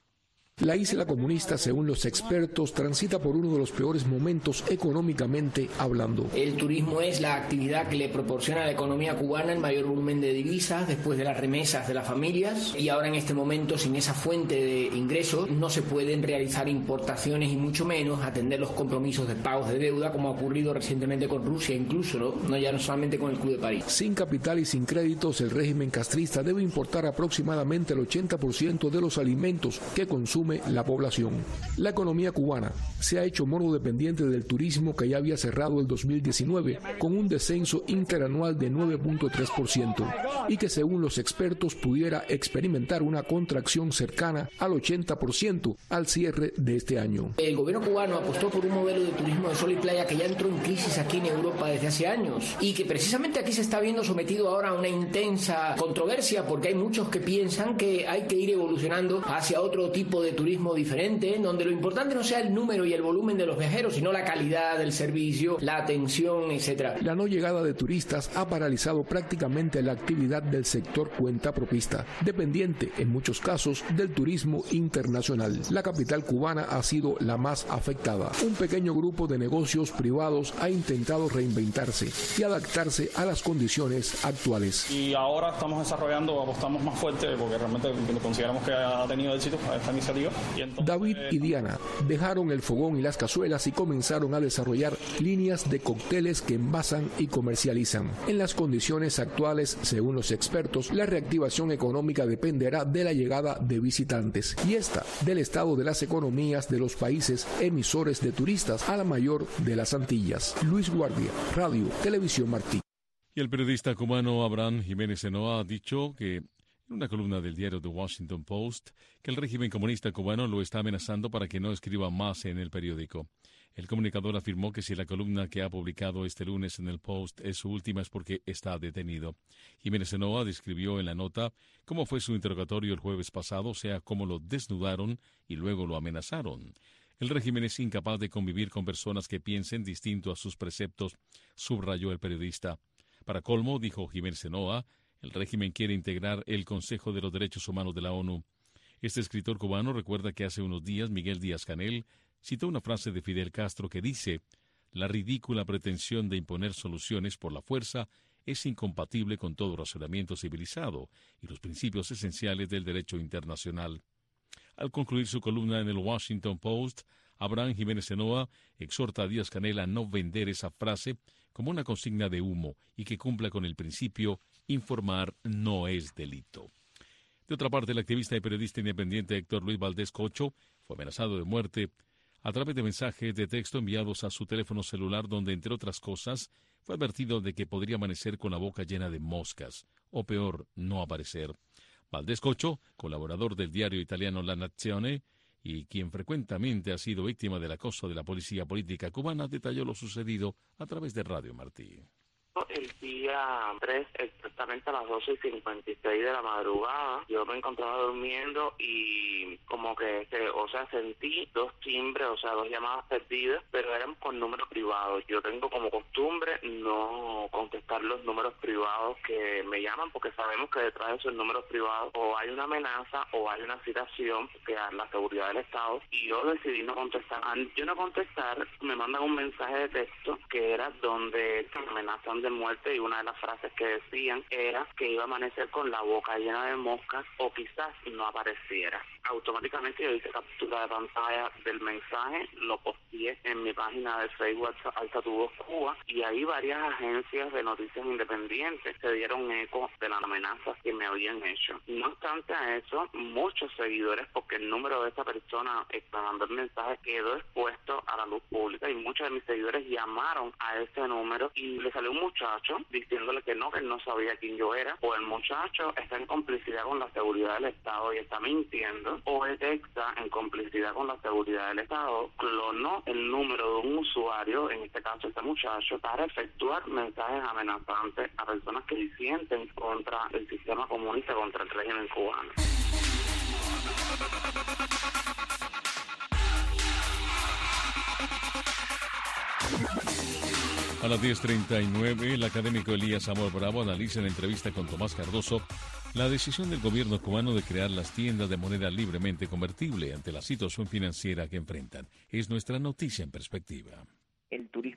Speaker 11: La isla comunista, según los expertos, transita por uno de los peores momentos económicamente hablando.
Speaker 13: El turismo es la actividad que le proporciona a la economía cubana el mayor volumen de divisas después de las remesas de las familias, y ahora en este momento, sin esa fuente de ingresos, no se pueden realizar importaciones y mucho menos atender los compromisos de pagos de deuda, como ha ocurrido recientemente con Rusia, incluso, ¿no? No ya no solamente con el Club de París.
Speaker 11: Sin capital y sin créditos, el régimen castrista debe importar aproximadamente el ochenta por ciento de los alimentos que consume asume la población. La economía cubana se ha hecho monodependiente del turismo, que ya había cerrado el dos mil diecinueve con un descenso interanual de nueve punto tres por ciento y que según los expertos pudiera experimentar una contracción cercana al ochenta por ciento al cierre de este año.
Speaker 13: El gobierno cubano apostó por un modelo de turismo de sol y playa que ya entró en crisis aquí en Europa desde hace años y que precisamente aquí se está viendo sometido ahora a una intensa controversia, porque hay muchos que piensan que hay que ir evolucionando hacia otro tipo de turismo diferente, en donde lo importante no sea el número y el volumen de los viajeros, sino la calidad del servicio, la atención, etcétera.
Speaker 11: La no llegada de turistas ha paralizado prácticamente la actividad del sector cuentapropista, dependiente en muchos casos del turismo internacional. La capital cubana ha sido la más afectada. Un pequeño grupo de negocios privados ha intentado reinventarse y adaptarse a las condiciones actuales.
Speaker 14: Y ahora estamos desarrollando, apostamos más fuerte porque realmente consideramos que ha tenido éxito esta iniciativa. Y entonces...
Speaker 11: David y Diana dejaron el fogón y las cazuelas y comenzaron a desarrollar líneas de cócteles que envasan y comercializan. En las condiciones actuales, según los expertos, la reactivación económica dependerá de la llegada de visitantes y esta del estado de las economías de los países emisores de turistas a la mayor de las Antillas. Luis Guardia, Radio Televisión Martí.
Speaker 1: Y el periodista cubano Abraham Jiménez Cenoa ha dicho que en una columna del diario The Washington Post que el régimen comunista cubano lo está amenazando para que no escriba más en el periódico. El comunicador afirmó que si la columna que ha publicado este lunes en el Post es su última es porque está detenido. Jiménez Cenoa describió en la nota cómo fue su interrogatorio el jueves pasado, o sea, cómo lo desnudaron y luego lo amenazaron. El régimen es incapaz de convivir con personas que piensen distinto a sus preceptos, subrayó el periodista. Para colmo, dijo Jiménez Cenoa, el régimen quiere integrar el Consejo de los Derechos Humanos de la ONU. Este escritor cubano recuerda que hace unos días Miguel Díaz-Canel citó una frase de Fidel Castro que dice: «La ridícula pretensión de imponer soluciones por la fuerza es incompatible con todo razonamiento civilizado y los principios esenciales del derecho internacional». Al concluir su columna en el Washington Post, Abraham Jiménez Cenoa exhorta a Díaz-Canel a no vender esa frase como una consigna de humo y que cumpla con el principio informar no es delito. De otra parte, el activista y periodista independiente Héctor Luis Valdés Cocho fue amenazado de muerte a través de mensajes de texto enviados a su teléfono celular donde, entre otras cosas, fue advertido de que podría amanecer con la boca llena de moscas, o peor, no aparecer. Valdés Cocho, colaborador del diario italiano La Nazione, y quien frecuentemente ha sido víctima del acoso de la policía política cubana, detalló lo sucedido a través de Radio Martí.
Speaker 15: El día tres, exactamente a las doce y cincuenta y seis de la madrugada, yo me encontraba durmiendo y como que, se, o sea, sentí dos timbres, o sea, dos llamadas perdidas, pero eran con números privados. Yo tengo como costumbre no contestar los números privados que me llaman, porque sabemos que detrás de esos números privados o hay una amenaza o hay una citación que a la seguridad del Estado, y yo decidí no contestar. Al yo no contestar, me mandan un mensaje de texto que era donde me amenazan de muerte, y una de las frases que decían era que iba a amanecer con la boca llena de moscas o quizás no apareciera. Automáticamente yo hice captura de pantalla del mensaje, lo posteé en mi página de Facebook Alza Tu Voz Cuba, y ahí varias agencias de noticias independientes se dieron eco de las amenazas que me habían hecho. No obstante a eso, muchos seguidores, porque el número de esa persona que me mandó el mensaje quedó expuesto a la luz pública, y muchos de mis seguidores llamaron a ese número y le salió un muchacho diciéndole que no, que él no sabía quién yo era, o el muchacho está en complicidad con la seguridad del Estado y está mintiendo, o el está en complicidad con la seguridad del Estado, clonó el número de un usuario, en este caso este muchacho, para efectuar mensajes amenazantes a personas que disienten contra el sistema comunista, contra el régimen cubano.
Speaker 1: A las diez treinta y nueve, el académico Elías Amor Bravo analiza en entrevista con Tomás Cardoso la decisión del gobierno cubano de crear las tiendas de moneda libremente convertible ante la situación financiera que enfrentan. Es nuestra noticia en perspectiva.
Speaker 16: El turismo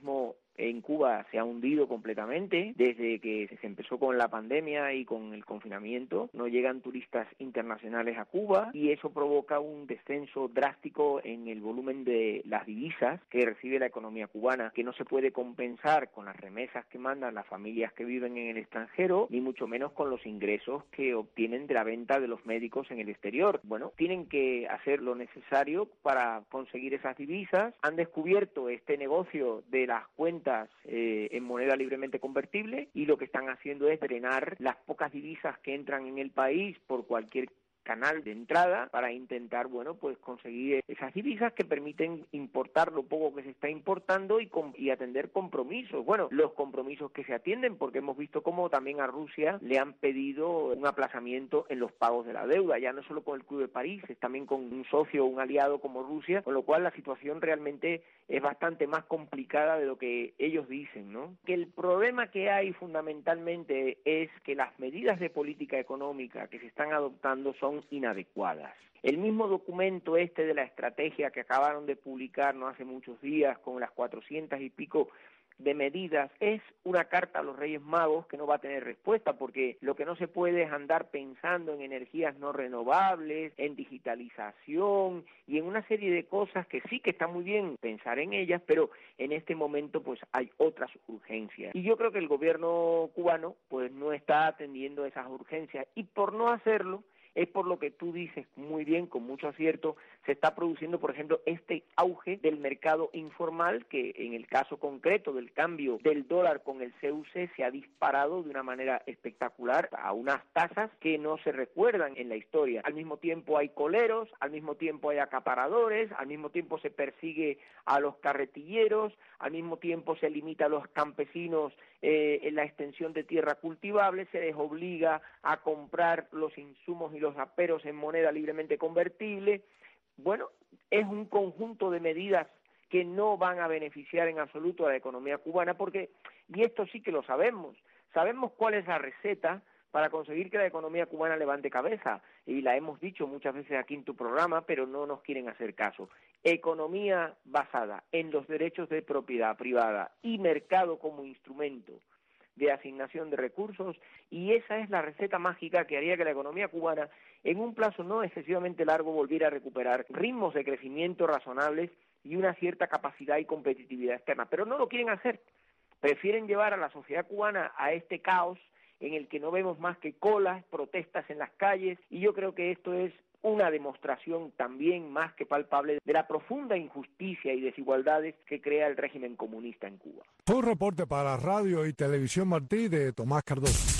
Speaker 16: en Cuba se ha hundido completamente desde que se empezó con la pandemia y con el confinamiento. No llegan turistas internacionales a Cuba y eso provoca un descenso drástico en el volumen de las divisas que recibe la economía cubana, que no se puede compensar con las remesas que mandan las familias que viven en el extranjero, ni mucho menos con los ingresos que obtienen de la venta de los médicos en el exterior. Bueno, tienen que hacer lo necesario para conseguir esas divisas. Han descubierto este negocio de las cuentas eh, en moneda libremente convertible y lo que están haciendo es drenar las pocas divisas que entran en el país por cualquier canal de entrada para intentar, bueno, pues conseguir esas divisas que permiten importar lo poco que se está importando y, com- y atender compromisos. Bueno, los compromisos que se atienden, porque hemos visto cómo también a Rusia le han pedido un aplazamiento en los pagos de la deuda, ya no solo con el Club de París, es también con un socio, un aliado como Rusia, con lo cual la situación realmente es bastante más complicada de lo que ellos dicen, ¿no? Que el problema que hay fundamentalmente es que las medidas de política económica que se están adoptando son inadecuadas. El mismo documento este de la estrategia que acabaron de publicar no hace muchos días con las cuatrocientas y pico de medidas es una carta a los Reyes Magos que no va a tener respuesta, porque lo que no se puede es andar pensando en energías no renovables, en digitalización y en una serie de cosas que sí que está muy bien pensar en ellas, pero en este momento pues hay otras urgencias. Y yo creo que el gobierno cubano pues no está atendiendo esas urgencias y por no hacerlo es por lo que tú dices muy bien, con mucho acierto, se está produciendo, por ejemplo, este auge del mercado informal que en el caso concreto del cambio del dólar con el C U C se ha disparado de una manera espectacular a unas tasas que no se recuerdan en la historia. Al mismo tiempo hay coleros, al mismo tiempo hay acaparadores, al mismo tiempo se persigue a los carretilleros, al mismo tiempo se limita a los campesinos eh, en la extensión de tierra cultivable, se les obliga a comprar los insumos y los aperos en moneda libremente convertible. Bueno, es un conjunto de medidas que no van a beneficiar en absoluto a la economía cubana porque, y esto sí que lo sabemos, sabemos cuál es la receta para conseguir que la economía cubana levante cabeza, y la hemos dicho muchas veces aquí en tu programa, pero no nos quieren hacer caso. Economía basada en los derechos de propiedad privada y mercado como instrumento de asignación de recursos, y esa es la receta mágica que haría que la economía cubana en un plazo no excesivamente largo volviera a recuperar ritmos de crecimiento razonables y una cierta capacidad y competitividad externa, pero no lo quieren hacer. Prefieren llevar a la sociedad cubana a este caos en el que no vemos más que colas, protestas en las calles, y yo creo que esto es una demostración también más que palpable de la profunda injusticia y desigualdades que crea el régimen comunista en Cuba.
Speaker 17: Fue un reporte para Radio y Televisión Martí de Tomás Cardoso.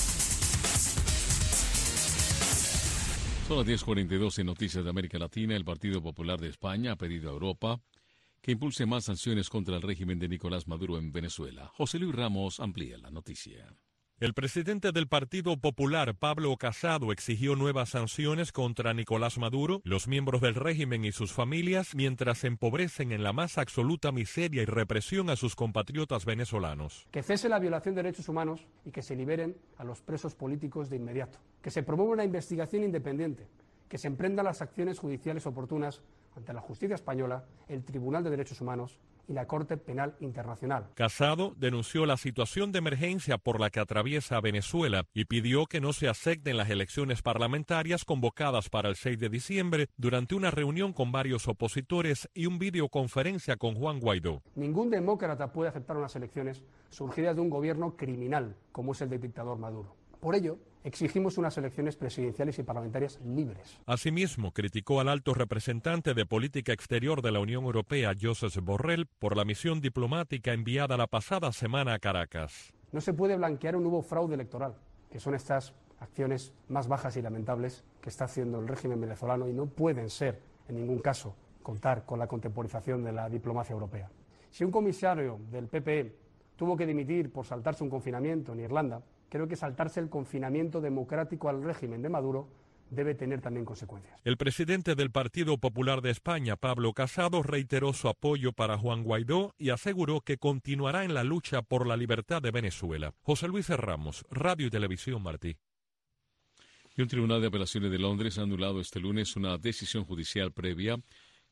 Speaker 1: Son las diez cuarenta y dos en Noticias de América Latina. El Partido Popular de España ha pedido a Europa que impulse más sanciones contra el régimen de Nicolás Maduro en Venezuela. José Luis Ramos amplía la noticia.
Speaker 18: El presidente del Partido Popular, Pablo Casado, exigió nuevas sanciones contra Nicolás Maduro, los miembros del régimen y sus familias, mientras empobrecen en la más absoluta miseria y represión a sus compatriotas venezolanos.
Speaker 19: Que cese la violación de derechos humanos y que se liberen a los presos políticos de inmediato. Que se promueva una investigación independiente. Que se emprendan las acciones judiciales oportunas ante la justicia española, el Tribunal de Derechos Humanos y la Corte Penal Internacional.
Speaker 18: Casado denunció la situación de emergencia por la que atraviesa Venezuela y pidió que no se acepten las elecciones parlamentarias convocadas para el seis de diciembre durante una reunión con varios opositores y una videoconferencia con Juan Guaidó.
Speaker 19: Ningún demócrata puede aceptar unas elecciones surgidas de un gobierno criminal como es el del dictador Maduro. Por ello, exigimos unas elecciones presidenciales y parlamentarias libres.
Speaker 18: Asimismo, criticó al alto representante de política exterior de la Unión Europea, Josep Borrell, por la misión diplomática enviada la pasada semana a Caracas.
Speaker 19: No se puede blanquear un nuevo fraude electoral, que son estas acciones más bajas y lamentables que está haciendo el régimen venezolano y no pueden ser, en ningún caso, contar con la contemporización de la diplomacia europea. Si un comisario del P P E tuvo que dimitir por saltarse un confinamiento en Irlanda, creo que saltarse el confinamiento democrático al régimen de Maduro debe tener también consecuencias.
Speaker 18: El presidente del Partido Popular de España, Pablo Casado, reiteró su apoyo para Juan Guaidó y aseguró que continuará en la lucha por la libertad de Venezuela. José Luis Ramos, Radio y Televisión Martí.
Speaker 1: Y un tribunal de apelaciones de Londres ha anulado este lunes una decisión judicial previa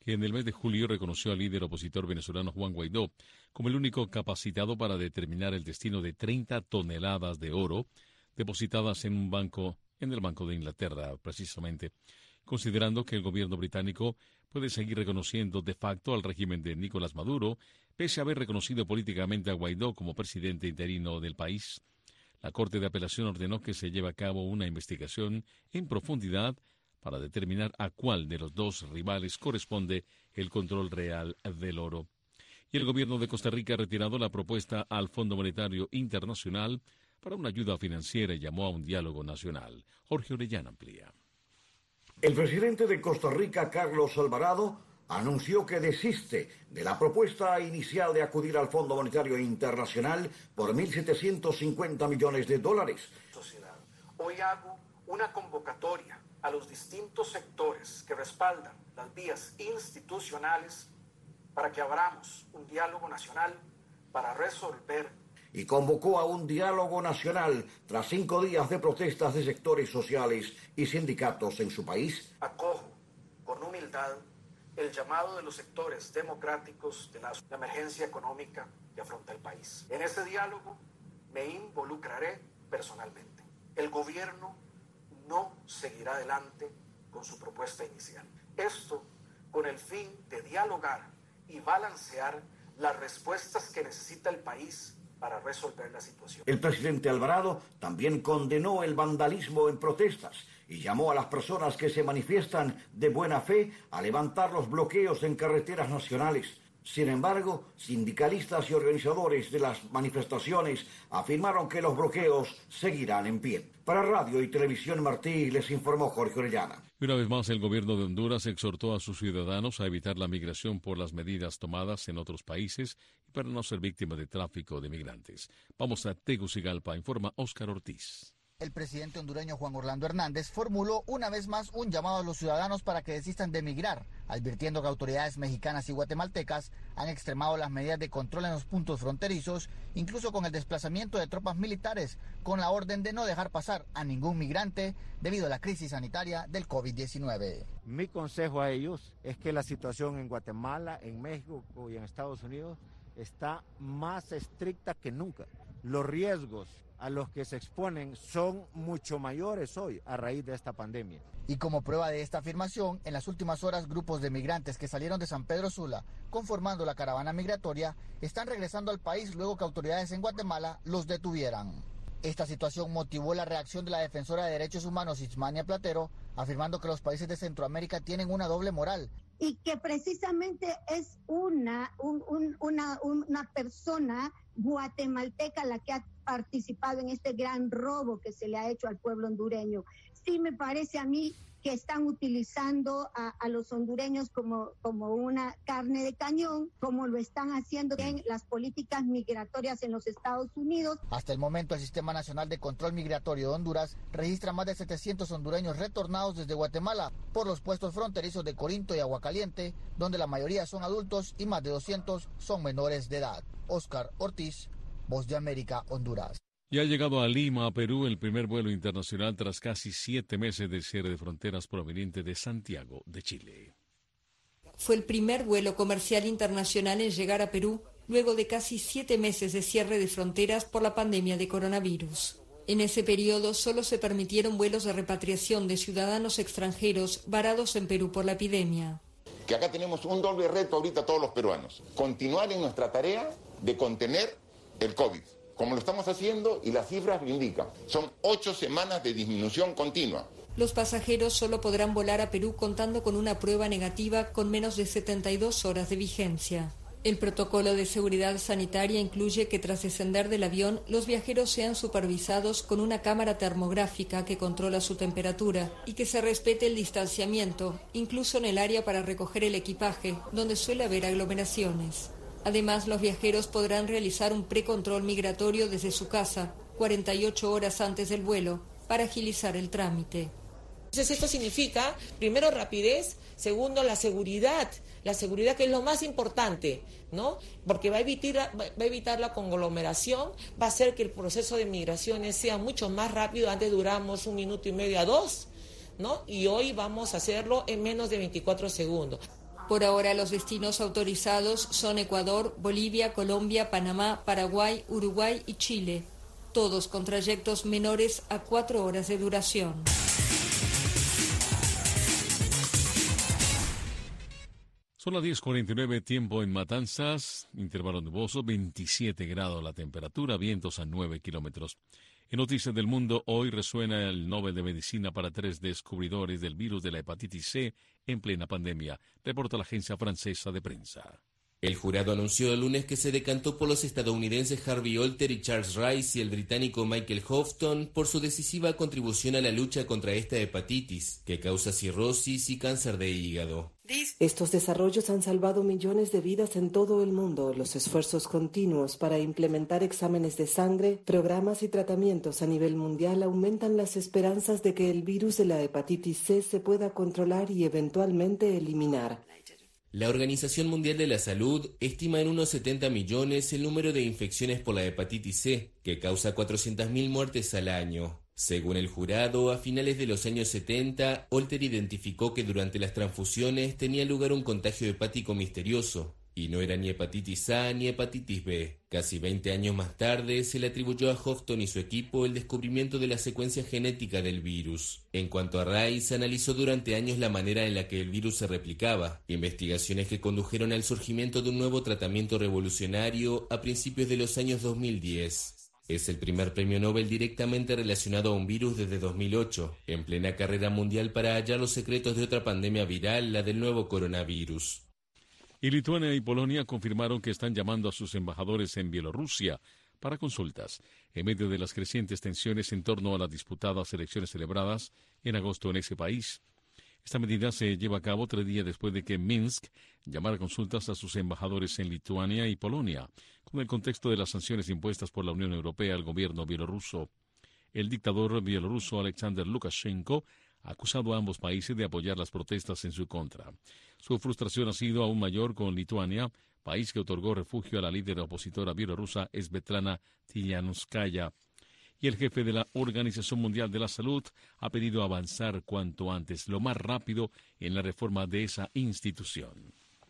Speaker 1: que en el mes de julio reconoció al líder opositor venezolano Juan Guaidó como el único capacitado para determinar el destino de treinta toneladas de oro depositadas en un banco, en el Banco de Inglaterra, precisamente, considerando que el gobierno británico puede seguir reconociendo de facto al régimen de Nicolás Maduro, pese a haber reconocido políticamente a Guaidó como presidente interino del país. La Corte de Apelación ordenó que se lleve a cabo una investigación en profundidad para determinar a cuál de los dos rivales corresponde el control real del oro. Y el gobierno de Costa Rica ha retirado la propuesta al Fondo Monetario Internacional para una ayuda financiera y llamó a un diálogo nacional. Jorge Orellana amplía.
Speaker 20: El presidente de Costa Rica, Carlos Alvarado, anunció que desiste de la propuesta inicial de acudir al Fondo Monetario Internacional por mil setecientos cincuenta millones de dólares.
Speaker 21: Hoy hago una convocatoria a los distintos sectores que respaldan las vías institucionales para que abramos un diálogo nacional para resolver.
Speaker 20: Y convocó a un diálogo nacional tras cinco días de protestas de sectores sociales y sindicatos en su país.
Speaker 21: Acojo con humildad el llamado de los sectores democráticos de la emergencia económica que afronta el país. En ese diálogo me involucraré personalmente. El gobierno no seguirá adelante con su propuesta inicial. Esto con el fin de dialogar y balancear las respuestas que necesita el país para resolver la situación.
Speaker 20: El presidente Alvarado también condenó el vandalismo en protestas y llamó a las personas que se manifiestan de buena fe a levantar los bloqueos en carreteras nacionales. Sin embargo, sindicalistas y organizadores de las manifestaciones afirmaron que los bloqueos seguirán en pie. Para Radio y Televisión Martí les informó Jorge Orellana.
Speaker 1: Una vez más, el gobierno de Honduras exhortó a sus ciudadanos a evitar la migración por las medidas tomadas en otros países y para no ser víctimas de tráfico de migrantes. Vamos a Tegucigalpa, informa Óscar Ortiz.
Speaker 22: El presidente hondureño Juan Orlando Hernández formuló una vez más un llamado a los ciudadanos para que desistan de emigrar, advirtiendo que autoridades mexicanas y guatemaltecas han extremado las medidas de control en los puntos fronterizos, incluso con el desplazamiento de tropas militares, con la orden de no dejar pasar a ningún migrante debido a la crisis sanitaria del COVID diecinueve.
Speaker 23: Mi consejo a ellos es que la situación en Guatemala, en México y en Estados Unidos está más estricta que nunca. Los riesgos a los que se exponen son mucho mayores hoy a raíz de esta pandemia.
Speaker 22: Y como prueba de esta afirmación, en las últimas horas grupos de migrantes que salieron de San Pedro Sula, conformando la caravana migratoria, están regresando al país luego que autoridades en Guatemala los detuvieran. Esta situación motivó la reacción de la defensora de derechos humanos Ismania Platero, afirmando que los países de Centroamérica tienen una doble moral.
Speaker 25: Y que precisamente es una, un, un, una, una persona guatemalteca la que ha participado en este gran robo que se le ha hecho al pueblo hondureño. Sí me parece a mí que están utilizando a, a los hondureños como, como una carne de cañón, como lo están haciendo en las políticas migratorias en los Estados Unidos.
Speaker 22: Hasta el momento, el Sistema Nacional de Control Migratorio de Honduras registra más de setecientos hondureños retornados desde Guatemala por los puestos fronterizos de Corinto y Aguacaliente, donde la mayoría son adultos y más de doscientos son menores de edad. Óscar Ortiz, Voz de América, Honduras.
Speaker 1: Ya ha llegado a Lima, Perú, el primer vuelo internacional tras casi siete meses de cierre de fronteras proveniente de Santiago, de Chile.
Speaker 2: Fue el primer vuelo comercial internacional en llegar a Perú luego de casi siete meses de cierre de fronteras por la pandemia de coronavirus. En ese periodo solo se permitieron vuelos de repatriación de ciudadanos extranjeros varados en Perú por la epidemia.
Speaker 26: Que acá tenemos un doble reto ahorita todos los peruanos. Continuar en nuestra tarea de contener el COVID, como lo estamos haciendo y las cifras lo indican. Son ocho semanas de disminución continua.
Speaker 2: Los pasajeros solo podrán volar a Perú contando con una prueba negativa con menos de setenta y dos horas de vigencia. El protocolo de seguridad sanitaria incluye que tras descender del avión, los viajeros sean supervisados con una cámara termográfica que controla su temperatura y que se respete el distanciamiento, incluso en el área para recoger el equipaje, donde suele haber aglomeraciones. Además, los viajeros podrán realizar un precontrol migratorio desde su casa, cuarenta y ocho horas antes del vuelo, para agilizar el trámite.
Speaker 27: Entonces esto significa, primero, rapidez, segundo, la seguridad, la seguridad que es lo más importante, ¿no? Porque va a evitar, va a evitar la conglomeración, va a hacer que el proceso de migraciones sea mucho más rápido. Antes duramos un minuto y medio a dos, ¿no? Y hoy vamos a hacerlo en menos de veinticuatro segundos.
Speaker 2: Por ahora, los destinos autorizados son Ecuador, Bolivia, Colombia, Panamá, Paraguay, Uruguay y Chile, todos con trayectos menores a cuatro horas de duración.
Speaker 1: Son las diez cuarenta y nueve, tiempo en Matanzas, intervalo nuboso, veintisiete grados la temperatura, vientos a nueve kilómetros. En Noticias del Mundo, hoy resuena el Nobel de Medicina para tres descubridores del virus de la hepatitis C en plena pandemia, reporta la agencia francesa de prensa.
Speaker 3: El jurado anunció el lunes que se decantó por los estadounidenses Harvey Olter y Charles Rice y el británico Michael Houghton por su decisiva contribución a la lucha contra esta hepatitis, que causa cirrosis y cáncer de hígado.
Speaker 4: Estos desarrollos han salvado millones de vidas en todo el mundo. Los esfuerzos continuos para implementar exámenes de sangre, programas y tratamientos a nivel mundial aumentan las esperanzas de que el virus de la hepatitis C se pueda controlar y eventualmente eliminar.
Speaker 3: La Organización Mundial de la Salud estima en unos setenta millones el número de infecciones por la hepatitis C, que causa cuatrocientas mil muertes al año. Según el jurado, a finales de los años setenta, Olter identificó que durante las transfusiones tenía lugar un contagio hepático misterioso, y no era ni hepatitis A ni hepatitis B. Casi veinte años más tarde, se le atribuyó a Houghton y su equipo el descubrimiento de la secuencia genética del virus. En cuanto a Rice, analizó durante años la manera en la que el virus se replicaba, investigaciones que condujeron al surgimiento de un nuevo tratamiento revolucionario a principios de los años dos mil diez. Es el primer premio Nobel directamente relacionado a un virus desde dos mil ocho, en plena carrera mundial para hallar los secretos de otra pandemia viral, la del nuevo coronavirus.
Speaker 1: Y Lituania y Polonia confirmaron que están llamando a sus embajadores en Bielorrusia para consultas, en medio de las crecientes tensiones en torno a las disputadas elecciones celebradas en agosto en ese país. Esta medida se lleva a cabo tres días después de que Minsk llamara a consultas a sus embajadores en Lituania y Polonia, con el contexto de las sanciones impuestas por la Unión Europea al gobierno bielorruso. El dictador bielorruso Alexander Lukashenko ha acusado a ambos países de apoyar las protestas en su contra. Su frustración ha sido aún mayor con Lituania, país que otorgó refugio a la líder opositora bielorrusa Svetlana Tikhanovskaya. Y el jefe de la Organización Mundial de la Salud ha pedido avanzar cuanto antes, lo más rápido, en la reforma de esa institución.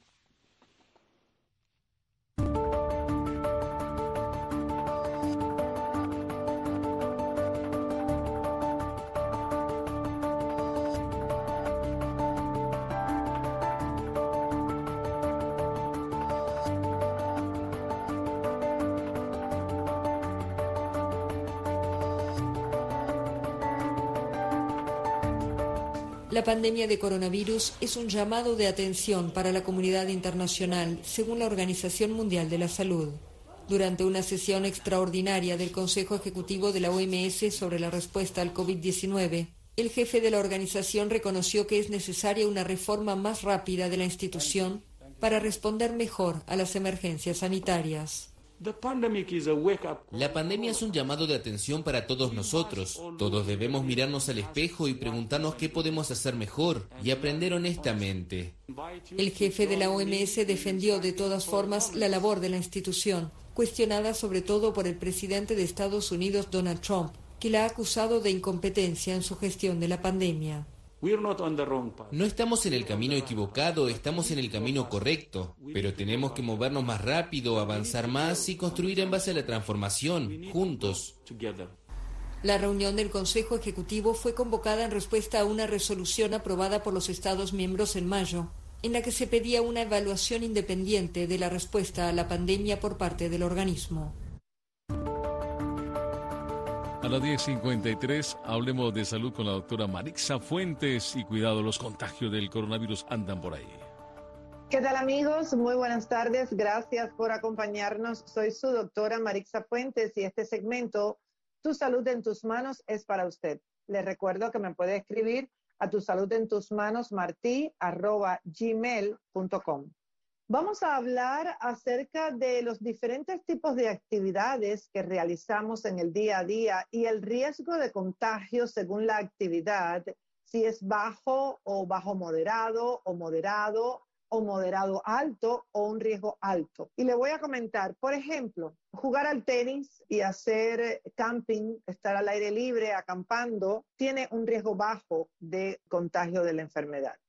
Speaker 2: La pandemia de coronavirus es un llamado de atención para la comunidad internacional, según la Organización Mundial de la Salud. Durante una sesión extraordinaria del Consejo Ejecutivo de la O M S sobre la respuesta al COVID diecinueve, el jefe de la organización reconoció que es necesaria una reforma más rápida de la institución para responder mejor a las emergencias sanitarias.
Speaker 3: La pandemia es un llamado de atención para todos nosotros. Todos debemos mirarnos al espejo y preguntarnos qué podemos hacer mejor y aprender honestamente.
Speaker 2: El jefe de la O M S defendió de todas formas la labor de la institución, cuestionada sobre todo por el presidente de Estados Unidos, Donald Trump, que la ha acusado de incompetencia en su gestión de la pandemia.
Speaker 3: No estamos en el camino equivocado, estamos en el camino correcto, pero tenemos que movernos más rápido, avanzar más y construir en base a la transformación, juntos.
Speaker 2: La reunión del Consejo Ejecutivo fue convocada en respuesta a una resolución aprobada por los Estados miembros en mayo, en la que se pedía una evaluación independiente de la respuesta a la pandemia por parte del organismo.
Speaker 1: A las diez cincuenta y tres, hablemos de salud con la doctora Marixa Fuentes y cuidado, los contagios del coronavirus andan por ahí.
Speaker 5: ¿Qué tal, amigos? Muy buenas tardes, gracias por acompañarnos. Soy su doctora Marixa Fuentes y este segmento, Tu Salud en Tus Manos, es para usted. Les recuerdo que me puede escribir a tu salud en tus manos martí arroba gmail punto com. Vamos a hablar acerca de los diferentes tipos de actividades que realizamos en el día a día y el riesgo de contagio según la actividad, si es bajo o bajo moderado o moderado o moderado alto o un riesgo alto. Y le voy a comentar, por ejemplo, jugar al tenis y hacer camping, estar al aire libre, acampando, tiene un riesgo bajo de contagio de la enfermedad.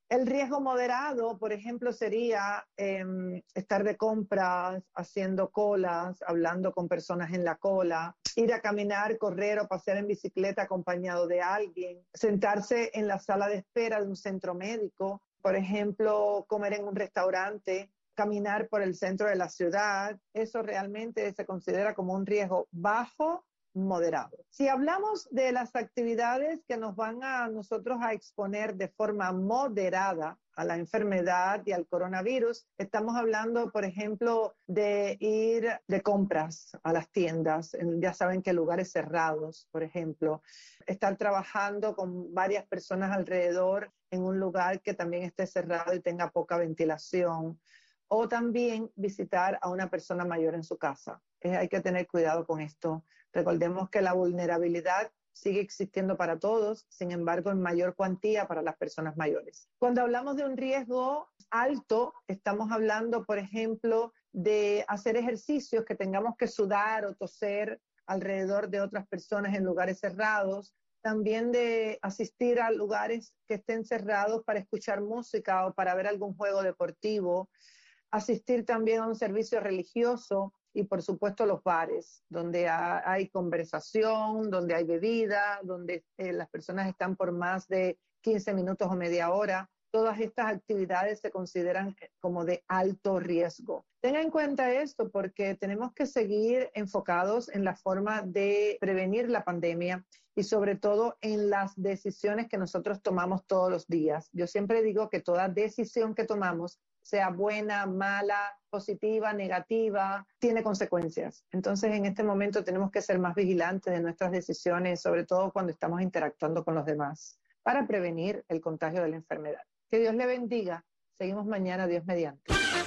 Speaker 5: El riesgo moderado, por ejemplo, sería eh, estar de compras, haciendo colas, hablando con personas en la cola, ir a caminar, correr o pasear en bicicleta acompañado de alguien, sentarse en la sala de espera de un centro médico, por ejemplo, comer en un restaurante, caminar por el centro de la ciudad. Eso realmente se considera como un riesgo bajo, moderado. Si hablamos de las actividades que nos van a nosotros a exponer de forma moderada a la enfermedad y al coronavirus, estamos hablando, por ejemplo, de ir de compras a las tiendas, en, ya saben que lugares cerrados, por ejemplo, estar trabajando con varias personas alrededor en un lugar que también esté cerrado y tenga poca ventilación, o también visitar a una persona mayor en su casa. Eh, hay que tener cuidado con esto. Recordemos que la vulnerabilidad sigue existiendo para todos, sin embargo, en mayor cuantía para las personas mayores. Cuando hablamos de un riesgo alto, estamos hablando, por ejemplo, de hacer ejercicios que tengamos que sudar o toser alrededor de otras personas en lugares cerrados, también de asistir a lugares que estén cerrados para escuchar música o para ver algún juego deportivo, asistir también a un servicio religioso y, por supuesto, los bares, donde hay conversación, donde hay bebida, donde eh, las personas están por más de quince minutos o media hora. Todas estas actividades se consideran como de alto riesgo. Tenga en cuenta esto porque tenemos que seguir enfocados en la forma de prevenir la pandemia y sobre todo en las decisiones que nosotros tomamos todos los días. Yo siempre digo que toda decisión que tomamos, sea buena, mala, positiva, negativa, tiene consecuencias. Entonces, en este momento tenemos que ser más vigilantes de nuestras decisiones, sobre todo cuando estamos interactuando con los demás, para prevenir el contagio de la enfermedad. Que Dios le bendiga. Seguimos mañana, Dios mediante.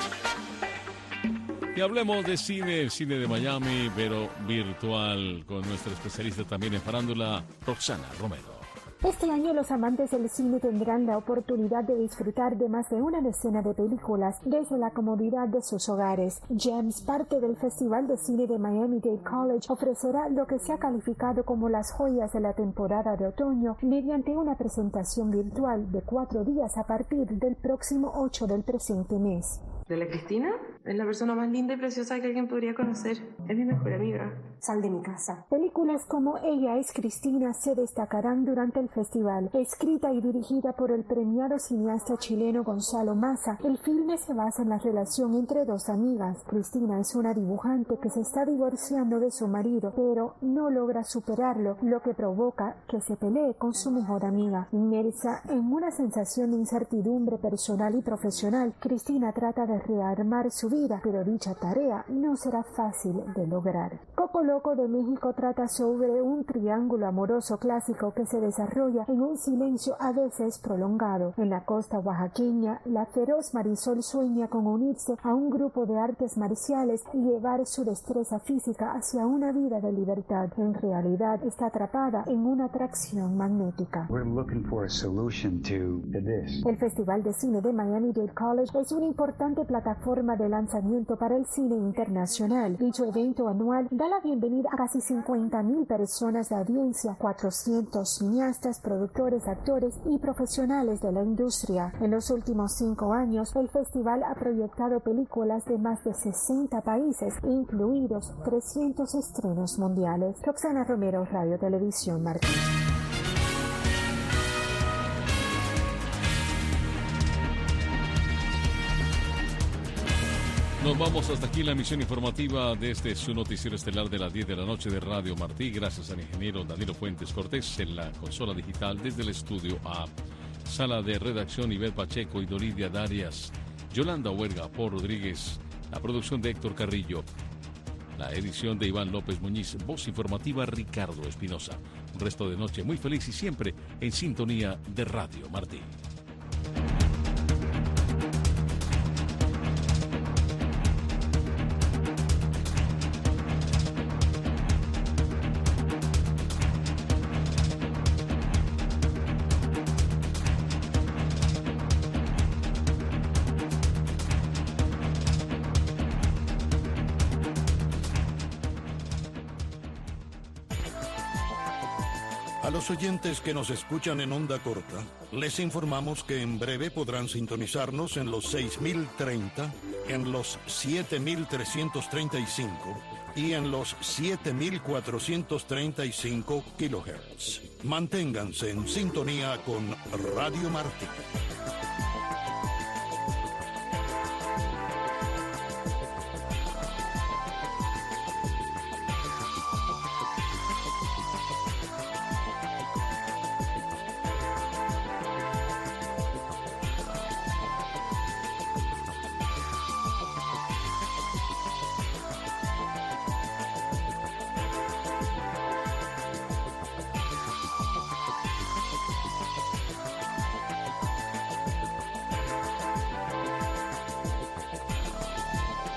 Speaker 1: Y hablemos de cine, el cine de Miami, pero virtual, con nuestra especialista también en farándula, Roxana Romero.
Speaker 6: Este año los amantes del cine tendrán la oportunidad de disfrutar de más de una decena de películas desde la comodidad de sus hogares. GEMS, parte del Festival de Cine de Miami-Dade College, ofrecerá lo que se ha calificado como las joyas de la temporada de otoño mediante una presentación virtual de cuatro días a partir del próximo ocho del presente mes.
Speaker 7: ¿De la Cristina? Es la persona más linda y preciosa que alguien podría conocer. Es mi mejor amiga.
Speaker 6: Sal de mi casa. Películas como Ella es Cristina se destacarán durante el festival. Escrita y dirigida por el premiado cineasta chileno Gonzalo Maza, el filme se basa en la relación entre dos amigas. Cristina es una dibujante que se está divorciando de su marido, pero no logra superarlo, lo que provoca que se pelee con su mejor amiga. Inmersa en una sensación de incertidumbre personal y profesional, Cristina trata de rearmar su vida, pero dicha tarea no será fácil de lograr. Coco Loco de México trata sobre un triángulo amoroso clásico que se desarrolla en un silencio a veces prolongado. En la costa oaxaqueña, la feroz Marisol sueña con unirse a un grupo de artes marciales y llevar su destreza física hacia una vida de libertad. En realidad, está atrapada en una atracción magnética. El Festival de Cine de Miami-Dade College es una importante plataforma de lanzamiento para el cine internacional. Dicho evento anual da la bienvenida a casi cincuenta mil personas de audiencia, cuatrocientos cineastas, productores, actores y profesionales de la industria. En los últimos cinco años, el festival ha proyectado películas de más de sesenta países, incluidos trescientos estrenos mundiales. Roxana Romero, Radio Televisión Martín.
Speaker 1: Nos vamos hasta aquí la emisión informativa de este su noticiero estelar de las diez de la noche de Radio Martí. Gracias al ingeniero Danilo Fuentes Cortés en la consola digital desde el estudio A. Sala de redacción Ivette Pacheco y Doridia Darias. Yolanda Huerga, Paul Rodríguez. La producción de Héctor Carrillo. La edición de Iván López Muñiz. Voz informativa Ricardo Espinosa. Un resto de noche muy feliz y siempre en sintonía de Radio Martí.
Speaker 8: A los oyentes que nos escuchan en onda corta, les informamos que en breve podrán sintonizarnos en los seis mil treinta, en los siete mil trescientos treinta y cinco y en los siete mil cuatrocientos treinta y cinco kilohertz. Manténganse en sintonía con Radio Martí.